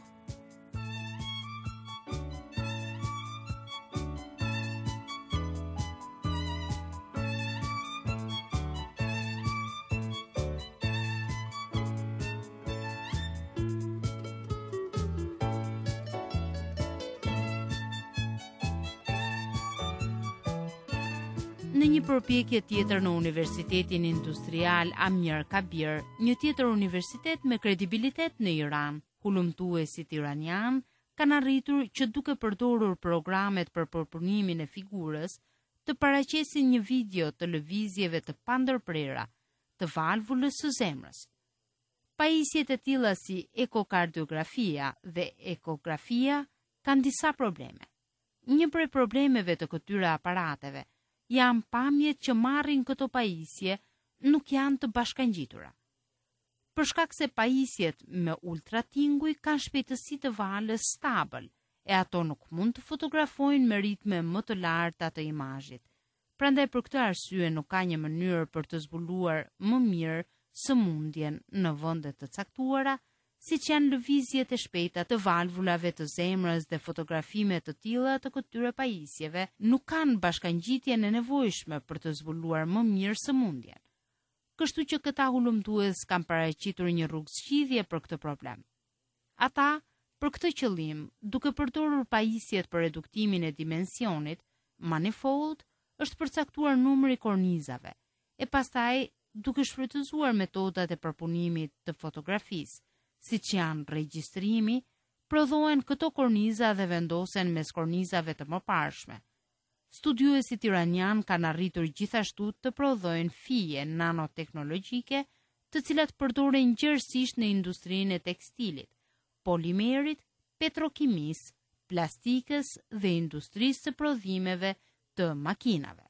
Në një përpjekje tjetër në Universitetin Industrial Amir Kabir, një tjetër universitet me kredibilitet në Iran, hulumtuesit iranian kanë arritur që duke përdorur programet për përpunimin e figurës, të paraqesin një video të lëvizjeve të pandërprera të valvulës së zemrës. Pajisjet e tilla si ekokardiografia dhe ekografia kanë disa probleme. Një prej problemeve të këtyre aparateve janë pamjet që marrin këto pajisje nuk janë të bashkangjitura. Për shkak se pajisjet me ultratinguj kanë shpejtësi të valës stabël, e ato nuk mund të fotografojnë me ritme më të larta të imazhit. Prandaj për këtë arsye nuk ka një mënyrë për të zbuluar më mirë sëmundjen në vende të caktuara, siç janë lëvizjet e shpejta të valvulave të zemrës dhe fotografime të tilla të këtyre pajisjeve, nuk kanë bashkangjitjen e nevojshme për të zbuluar më mirë sëmundjen. Kështu që këta hulumtues kanë paraqitur një rrugë zgjidhje për këtë problem. Ata, për këtë qëllim, duke përdorur pajisjet për reduktimin e dimensionit, manifold është përcaktuar numri kornizave, e pastaj duke shfrytëzuar metodat e përpunimit të fotografisë, si që janë regjistrimi, prodhohen këto korniza dhe vendosen mes kornizave të mëparshme. Studiuesit iranian kanë arritur gjithashtu të prodhojnë fije nanoteknologjike, të cilat përdoren gjerësisht në industrinë e tekstilit, polimerit, petrokimisë, plastikës dhe industrisë së prodhimeve të makinave.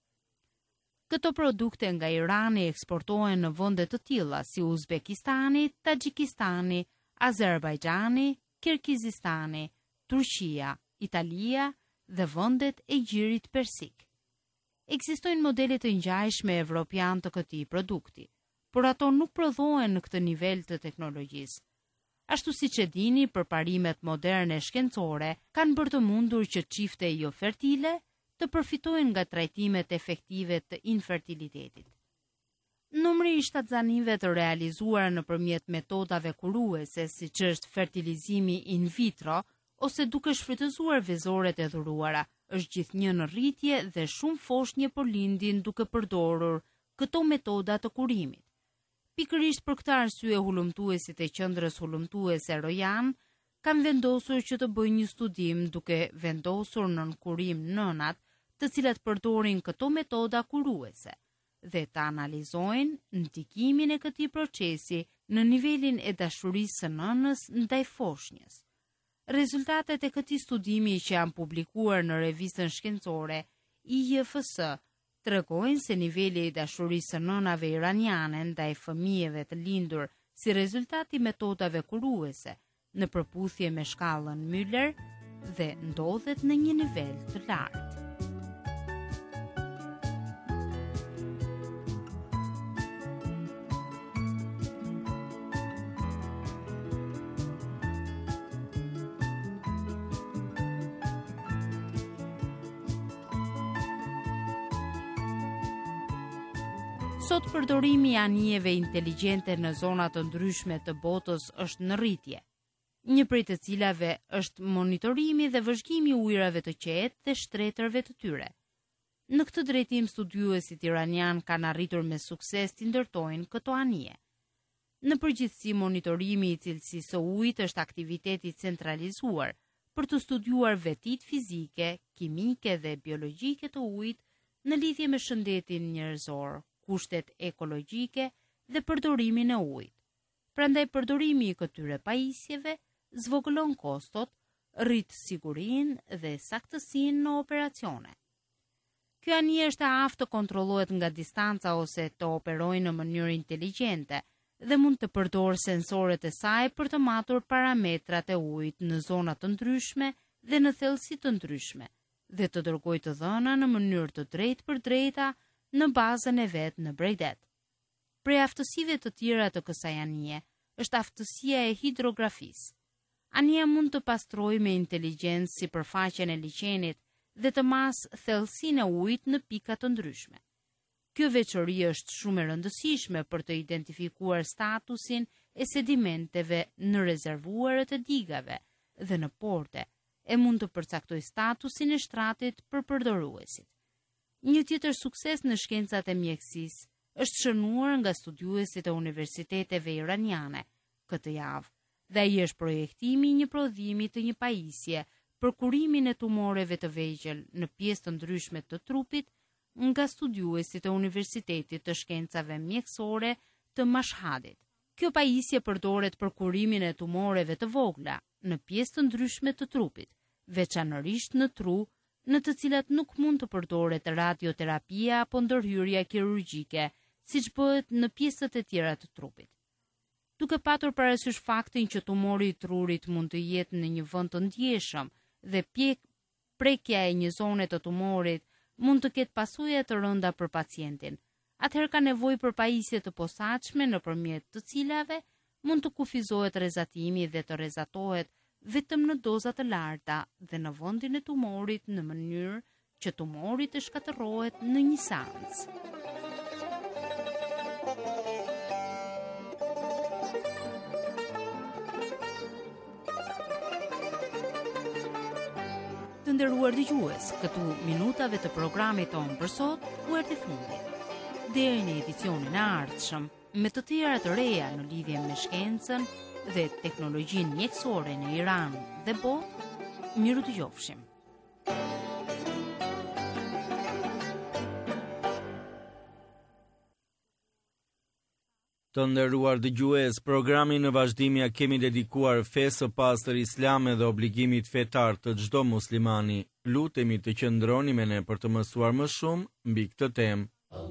Këto produkte nga Irani eksportohen në vende të tilla si Uzbekistani, Tagjikistani, Azerbajxhani, Kirgizistani, Turqia, Italia dhe vendet e Gjirit Persik. Ekzistojnë modele të ngjashme evropian të këtij produkti, por ato nuk prodhohen në këtë nivel të teknologjisë. Ashtu siç e dini, përparimet moderne shkencore kanë bërë të mundur që çifte jo fertile të përfitojnë nga trajtimet efektive të infertilitetit. Numri i shtatzanive të realizuar nëpërmjet metodave kuruese, siç është fertilizimi in vitro ose duke shfrytëzuar vezoret e dhuruara, është gjithnjë në rritje dhe shumë foshnjë po lindin duke përdorur këto metoda të kurimit. Pikërisht për këtë arsye hulumtuesit e qendrës hulumtuese Rojan kanë vendosur që të bëjnë një studim duke vendosur nën kurim nënat të cilat përdorin këto metoda kuruese. dhe të analizojnë ndikimin e këtij procesi në nivelin e dashurisë së nënës ndaj foshnjës. Rezultatet e këtij studimi që janë publikuar në revistën shkencore I J F S tregojnë se niveli I dashurisë së nënave iraniane ndaj fëmijëve të lindur si rezultat I metodave kuruese në përputhje me shkallën Müller dhe ndodhet në një nivel të lartë. Sot përdorimi I anijeve inteligjente në zona të ndryshme të botës është në rritje, një prej të cilave është monitorimi dhe vëzhgimi I ujrave të qetë dhe shtretërve të tyre. Në këtë drejtim studiuesit iranian kanë arritur me sukses të ndërtojnë këto anije. Në përgjithësi, monitorimi I cilësisë së ujit është aktiviteti centralizuar për të studiuar vetitë fizike, kimike dhe biologjike të ujit në lidhje me shëndetin njerëzor, kushtet ekologjike dhe përdorimin e ujit. Prandaj përdorimi I këtyre pajisjeve zvogëlon kostot, rrit sigurinë dhe saktësinë në operacione. Ky anije është e aftë të kontrollohet nga distanca ose të operojë në mënyrë inteligjente dhe mund të përdorë sensoret e saj për të matur parametrat e ujit në zona të ndryshme dhe në thellësi të ndryshme dhe të dërgojë të dhëna në mënyrë të drejtë për drejta në bazën e vet në Bregdet. Prej aftësive të tjera të kësaj anije është aftësia e hidrografisë. Anija mund të pastrojë me inteligjencë sipërfaqen e liqenit dhe të masë thellësinë e ujit në pika të ndryshme. Kjo veçori është shumë e rëndësishme për të identifikuar statusin e sedimenteve në rezervuarët e digave dhe në porte, e mund të përcaktojë statusin e shtratit për përdoruesit. Një tjetër sukses në shkencat e mjekësisë është shënuar nga studiuesit e universiteteve iraniane këtë javë, dhe ai është projektimi I një prodhimi të një pajisje për kurimin e tumoreve të vegjël në pjesë të ndryshme të trupit nga studiuesit e Universitetit të Shkencave Mjekësore të Mashhadit. Kjo pajisje përdoret për kurimin e tumoreve të vogla në pjesë të ndryshme të trupit, veçanërisht në tru, në të cilat nuk mund të përdoret radioterapia apo ndërhyrja kirurgjike, siç bëhet në pjesët e tjera të trupit. Duke patur parasysh faktin që tumori I trurit mund të jetë në një vend të ndjeshëm dhe pjek prekja e një zone të tumorit mund të ketë pasojë të rënda për pacientin, atëherë ka nevojë për pajisje të posaçme nëpërmjet të cilave mund të kufizohet rrezatimi dhe të rrezatohet vetëm në doza të larta dhe në vendin e tumorit në mënyrë që tumori të shkatërrohet në një seancë. Të nderuar dëgjues, këtu minutave të programit tonë për sot u erdhi fundi. Deri në edicionin e ardhshëm, me të tjera të reja në lidhje me shkencën dhe teknologjinë mjekësore në Iran dhe botë, miru dëgjofshim. Të nderuar dëgjues, programi në vazhdim ja kemi dedikuar fesë së pastër islame dhe obligimit fetar të çdo muslimani. Lutemi të qëndroni me ne për të mësuar më shumë mbi këtë temë.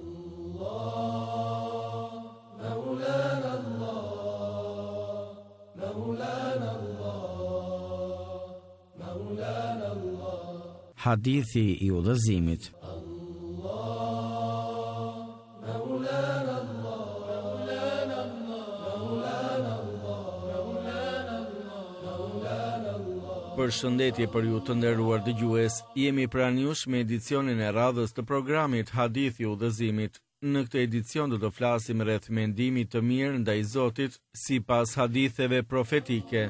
Hadithi I udhëzimit. Përshëndetje për ju të nderuar dëgjues, jemi pranë jush me edicionin e radhës të programit Hadithi I udhëzimit. Në këtë edicion do të flasim rreth mendimit të mirë ndaj Zotit sipas haditheve profetike.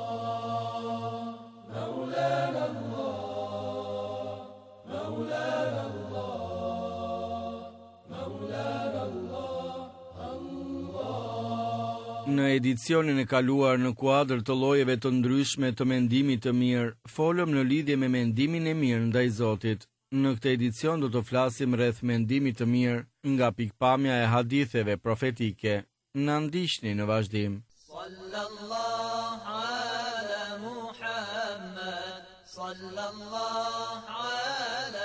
Në edicionin e kaluar në kuadër të llojeve të ndryshme të mendimit të mirë, folëm në lidhje me mendimin e mirë ndaj Zotit. Në këtë edicion do të flasim rreth mendimit të mirë nga pikpamja e haditheve profetike. Na ndiqni në vazhdim. Sallallahu ala Muhammad, sallallahu ala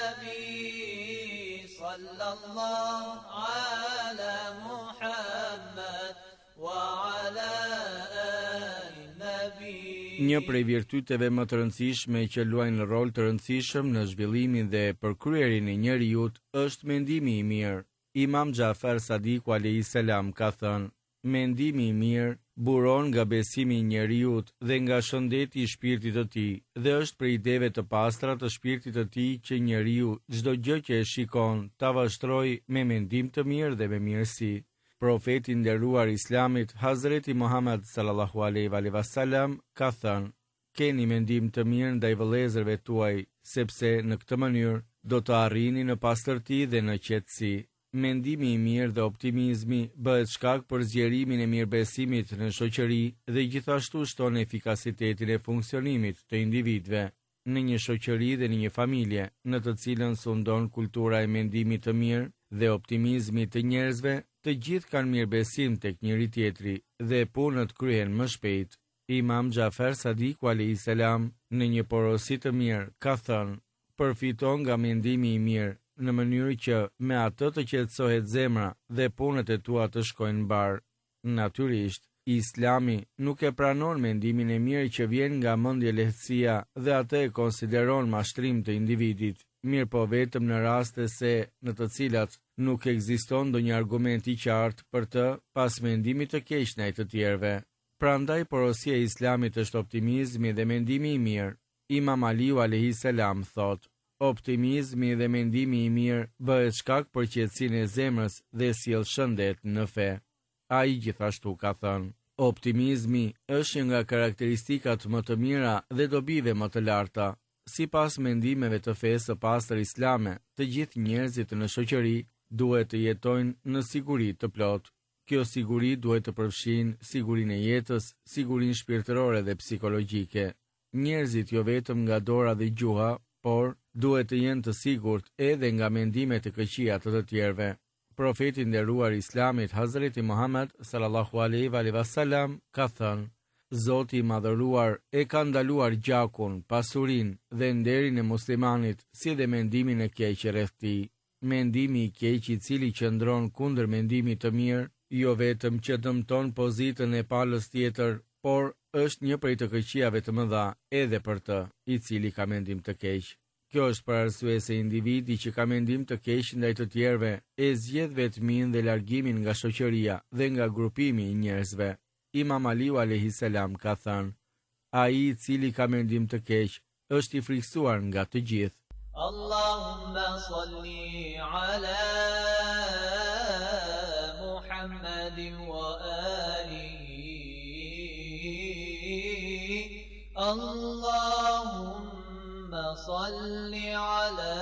nabi, sallallahu ala Muhammad wa ala ali nabi. Një prej virtyteve më të rëndësishme që luajnë rol të rëndësishëm në zhvillimin dhe përkryerin e njerëzit është mendimi i mirë. Imam Jafar Sadiku alayhis salam ka thënë: mendimi i mirë buron nga besimi i njerëzit dhe nga shëndeti i shpirtit të tij, dhe është për ideve të pastra të shpirtit të tij që njeriu çdo gjë që e shikon ta vazhdojë me mendim të mirë dhe me mirësi. Profeti i nderuar i Islamit, Hazreti Muhammed sallallahu alaihi wasallam, ka thënë: keni mendim të mirë ndaj vëllezërve tuaj, sepse në këtë mënyrë do të arrini në pastërti dhe në qetësi. Mendimi i mirë dhe optimizmi bëhet shkak për zgjerimin e mirëbesimit në shoqëri dhe gjithashtu shton efikasitetin e funksionimit të individëve. Në një shoqëri dhe në një familje, në të cilën sundon kultura e mendimit të mirë dhe optimizmit të njerëzve, të gjithë kanë mirëbesim tek njëri tjetri dhe punët kryhen më shpejt. Imam Jafar Sadiku alayhis salam në një porosi të mirë ka thënë: përfiton nga mendimi i mirë në mënyrë që me atë të qetësohet zemra dhe punët e tua të shkojnë mbar. Natyrisht, Islami nuk e pranon mendimin e mirë që vjen nga mendje lehtësia dhe atë e konsideron mashtrim të individit, mirë po vetëm në raste se në të cilat nuk ekziston ndonjë argument i qartë për të pas mendimit të keq ndaj të tjerëve. Prandaj porosia e Islamit është optimizmi dhe mendimi i mirë. Imam Aliu alayhis salam thotë: optimizmi dhe mendimi i mirë bëhet shkak për qetësinë e zemrës dhe sjell shëndet në fe. Ai gjithashtu ka thënë: optimizmi është një nga karakteristikat më të mira dhe dobive më të larta. Sipas mendimeve të fesë së pastër islame, të gjithë njerëzit në shoqëri duhet të jetojnë në siguri të plotë. Kjo siguri duhet të përfshijë sigurinë e jetës, sigurinë shpirtërore dhe psikologjike. Njerëzit jo vetëm nga dora dhe gjuha, por duhet të jenë të sigurt edhe nga mendimet e këqija të të tjerëve. Profeti i nderuar i Islamit, Hazreti Muhammed sallallahu alaihi wasallam, ka thënë: Zoti i madhëruar e ka ndaluar gjakun, pasurinë dhe nderin e muslimanit, si dhe mendimin e keq rreth tij. Mendimi i keq i cili qëndron kundër mendimit të mirë, jo vetëm që dëmton pozitën e palës tjetër, por është një prej të këqijave të mëdha edhe për të i cili ka mendim të keq. Kjo është për arsye se individi që ka mendim të keq ndaj të tjerëve e zgjedh vetmin dhe largimin nga shoqëria dhe nga grupimi i njerëzve. Imam Aliu alayhis salam ka thënë: ai i cili ka mendim të keq është i friksuar nga të gjithë. Allahumma salli ala Muhammadin wa alihi. Allahumma salli ala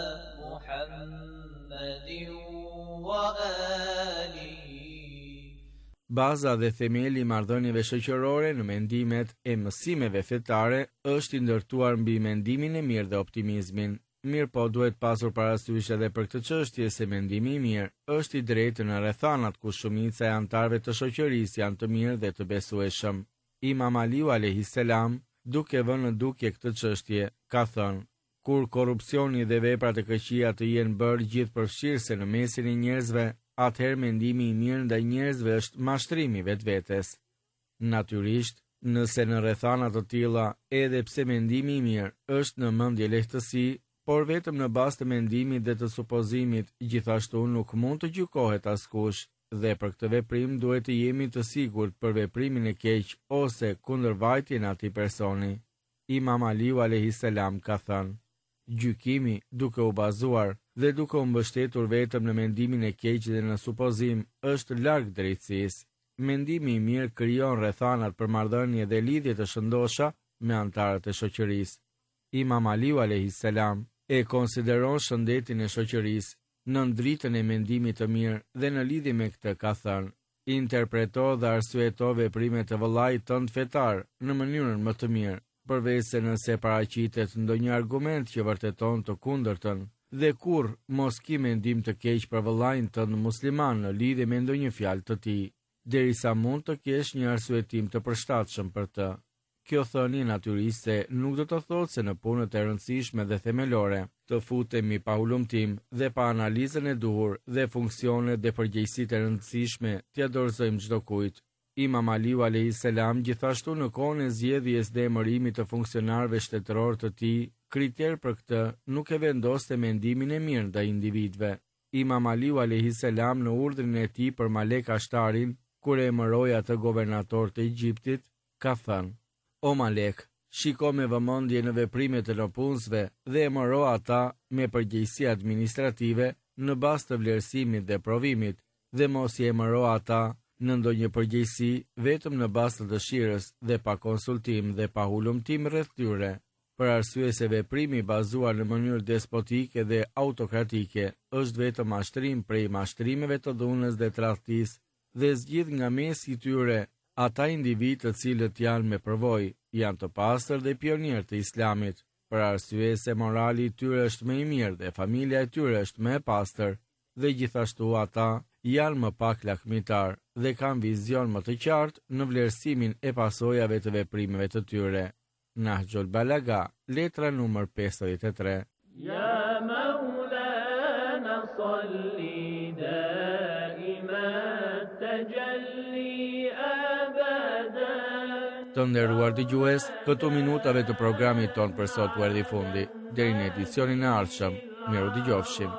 Muhammadin wa alihi. Baza dhe themeli i marrëdhënieve shoqërore në mendimet e mësimeve fetare është i ndërtuar mbi mendimin e mirë dhe optimizmin. Mirë po duhet pasur parasysh edhe për këtë çështje se mendimi i mirë është i drejtë në rrethanat ku shumica e anëtarëve të shoqërisë janë të mirë dhe të besueshëm. Imam Aliu alayhis salam, duke vënë në dukje këtë çështje, ka thënë: kur korrupsioni dhe veprat e këqija të jenë bërë gjithëpërfshirëse në mesin e njerëzve, atëherë mendimi i mirë ndaj njerëzve është mashtrimi vetvetes. Natyrisht, nëse në rrethana të tilla, edhe pse mendimi i mirë është në mendje lehtësi, por vetëm në bazë të mendimit dhe të supozimit, gjithashtu nuk mund të gjykohet askush, dhe për këtë veprim duhet të jemi të sigurt për veprimin e keq ose kundërvajtjen e atij personi. Imam Aliu alayhis salam ka thënë: gjykimi duke u bazuar dhe duke u mbështetur vetëm në mendimin e keq dhe në supozim është larg drejtësisë. Mendimi i mirë krijon rrethanat për marrëdhënie dhe lidhje të shëndosha me anëtarët e shoqërisë. Imam Aliu alayhis salam e konsideron shëndetin e shoqërisë në dritën e mendimit të mirë dhe në lidhje me këtë ka thënë: interpreto dhe arsyeto veprimet e vëllait tënd fetar në mënyrën më të mirë, përveç se nëse paraqitet ndonjë argument që vërteton të kundërtën, dhe kur mos ki mendim të keq për vëllain tënd musliman në lidhje me ndonjë fjalë të tij, derisa mund të kesh një arsyetim të përshtatshëm për të. Kjo thënie natyrisht se nuk do të thotë se në punët e rëndësishme dhe themelore të futemi pa hulumtim dhe pa analizën e duhur dhe funksionet dhe përgjegjësitë e rëndësishme t'ia dorëzojmë çdo kujt. Imam Aliu alayhis salam gjithashtu në kohën e zgjedhjes dhe emërimit të funksionarëve shtetëror të tij, kriter për këtë nuk e vendoste mendimin e mirë ndaj individëve. Imam Aliu alayhis salam në urdhrin e tij për Malek Ashtarin, kur e emëroi atë governator të Egjiptit, ka thënë: "O Malek, shiko me vëmendje në veprimet e lopuzve dhe emëro ata me përgjegjësi administrative në bazë të vlerësimit dhe provimit, dhe mos i emëro ata në ndonjë përgjegjësi vetëm në bazë të dëshirës dhe pa konsultim dhe pa hulumtim rreth tyre, për arsye se veprimi bazuar në mënyrë despotike dhe autokratike është vetëm mashtrim prej mashtrimeve të dhunës dhe tradhtisë, dhe zgjidh nga mesi i tyre ata individ të cilët janë me përvojë, janë të pastër dhe pionierë të Islamit, për arsye se morali i tyre është më i mirë dhe familja e tyre është më e pastër, dhe gjithashtu ata janë më pak lakmitar dhe kanë vizion më të qartë në vlerësimin e pasojave të veprimeve të tyre." Nahjul Balaga, letra numër pesëdhjetë e tre. Ya Maulana salli daiman tajalli abadan. Të nderuar dëgjues, këtu minutave të programit ton për sot u erdhi fundi. Deri në edicionin e ardhshëm, miru dëgjofshim.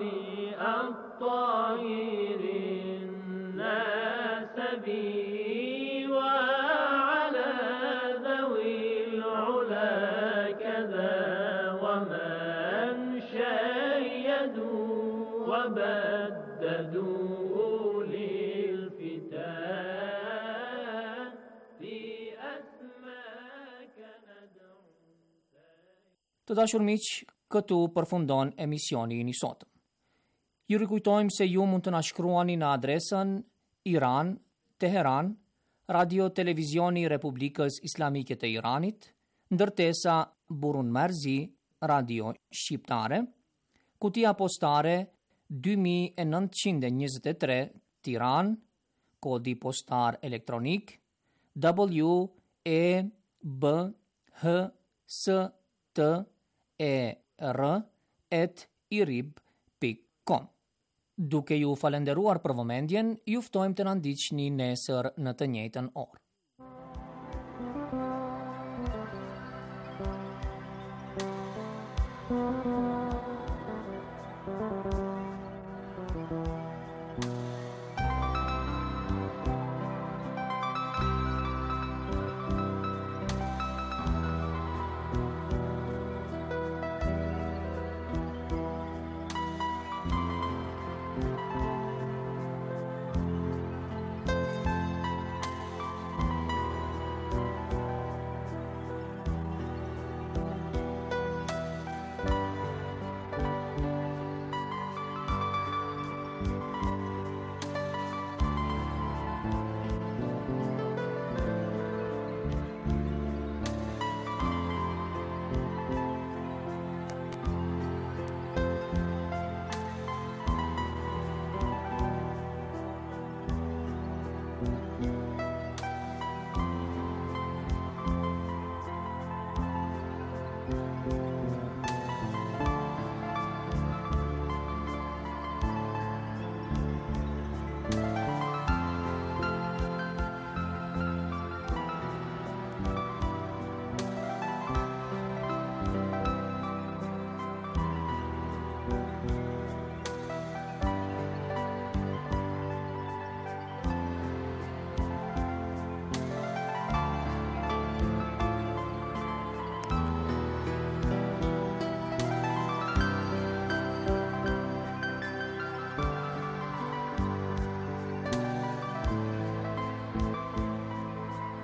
وبددوا للفتان في أسماك ندعو. Të dashur miq, këtu përfundon emisioni i sotëm. Ju rikujtojmë se ju mund të na shkruani në adresën Iran, Teheran, Radio Televizioni Republikës Islamike të Iranit, ndërtesa Burun Marzi, Radio Shqiptare, kutia postare dy mijë e nëntëqind e njëzet e tre, Tiranë, kodi postar elektronik W E B H S T E R at irib pikë com. Duke ju falenderuar për vëmendjen, ju ftojmë të na ndiqni nesër në të njëjtën orë.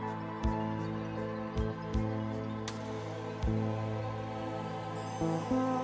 Thank you.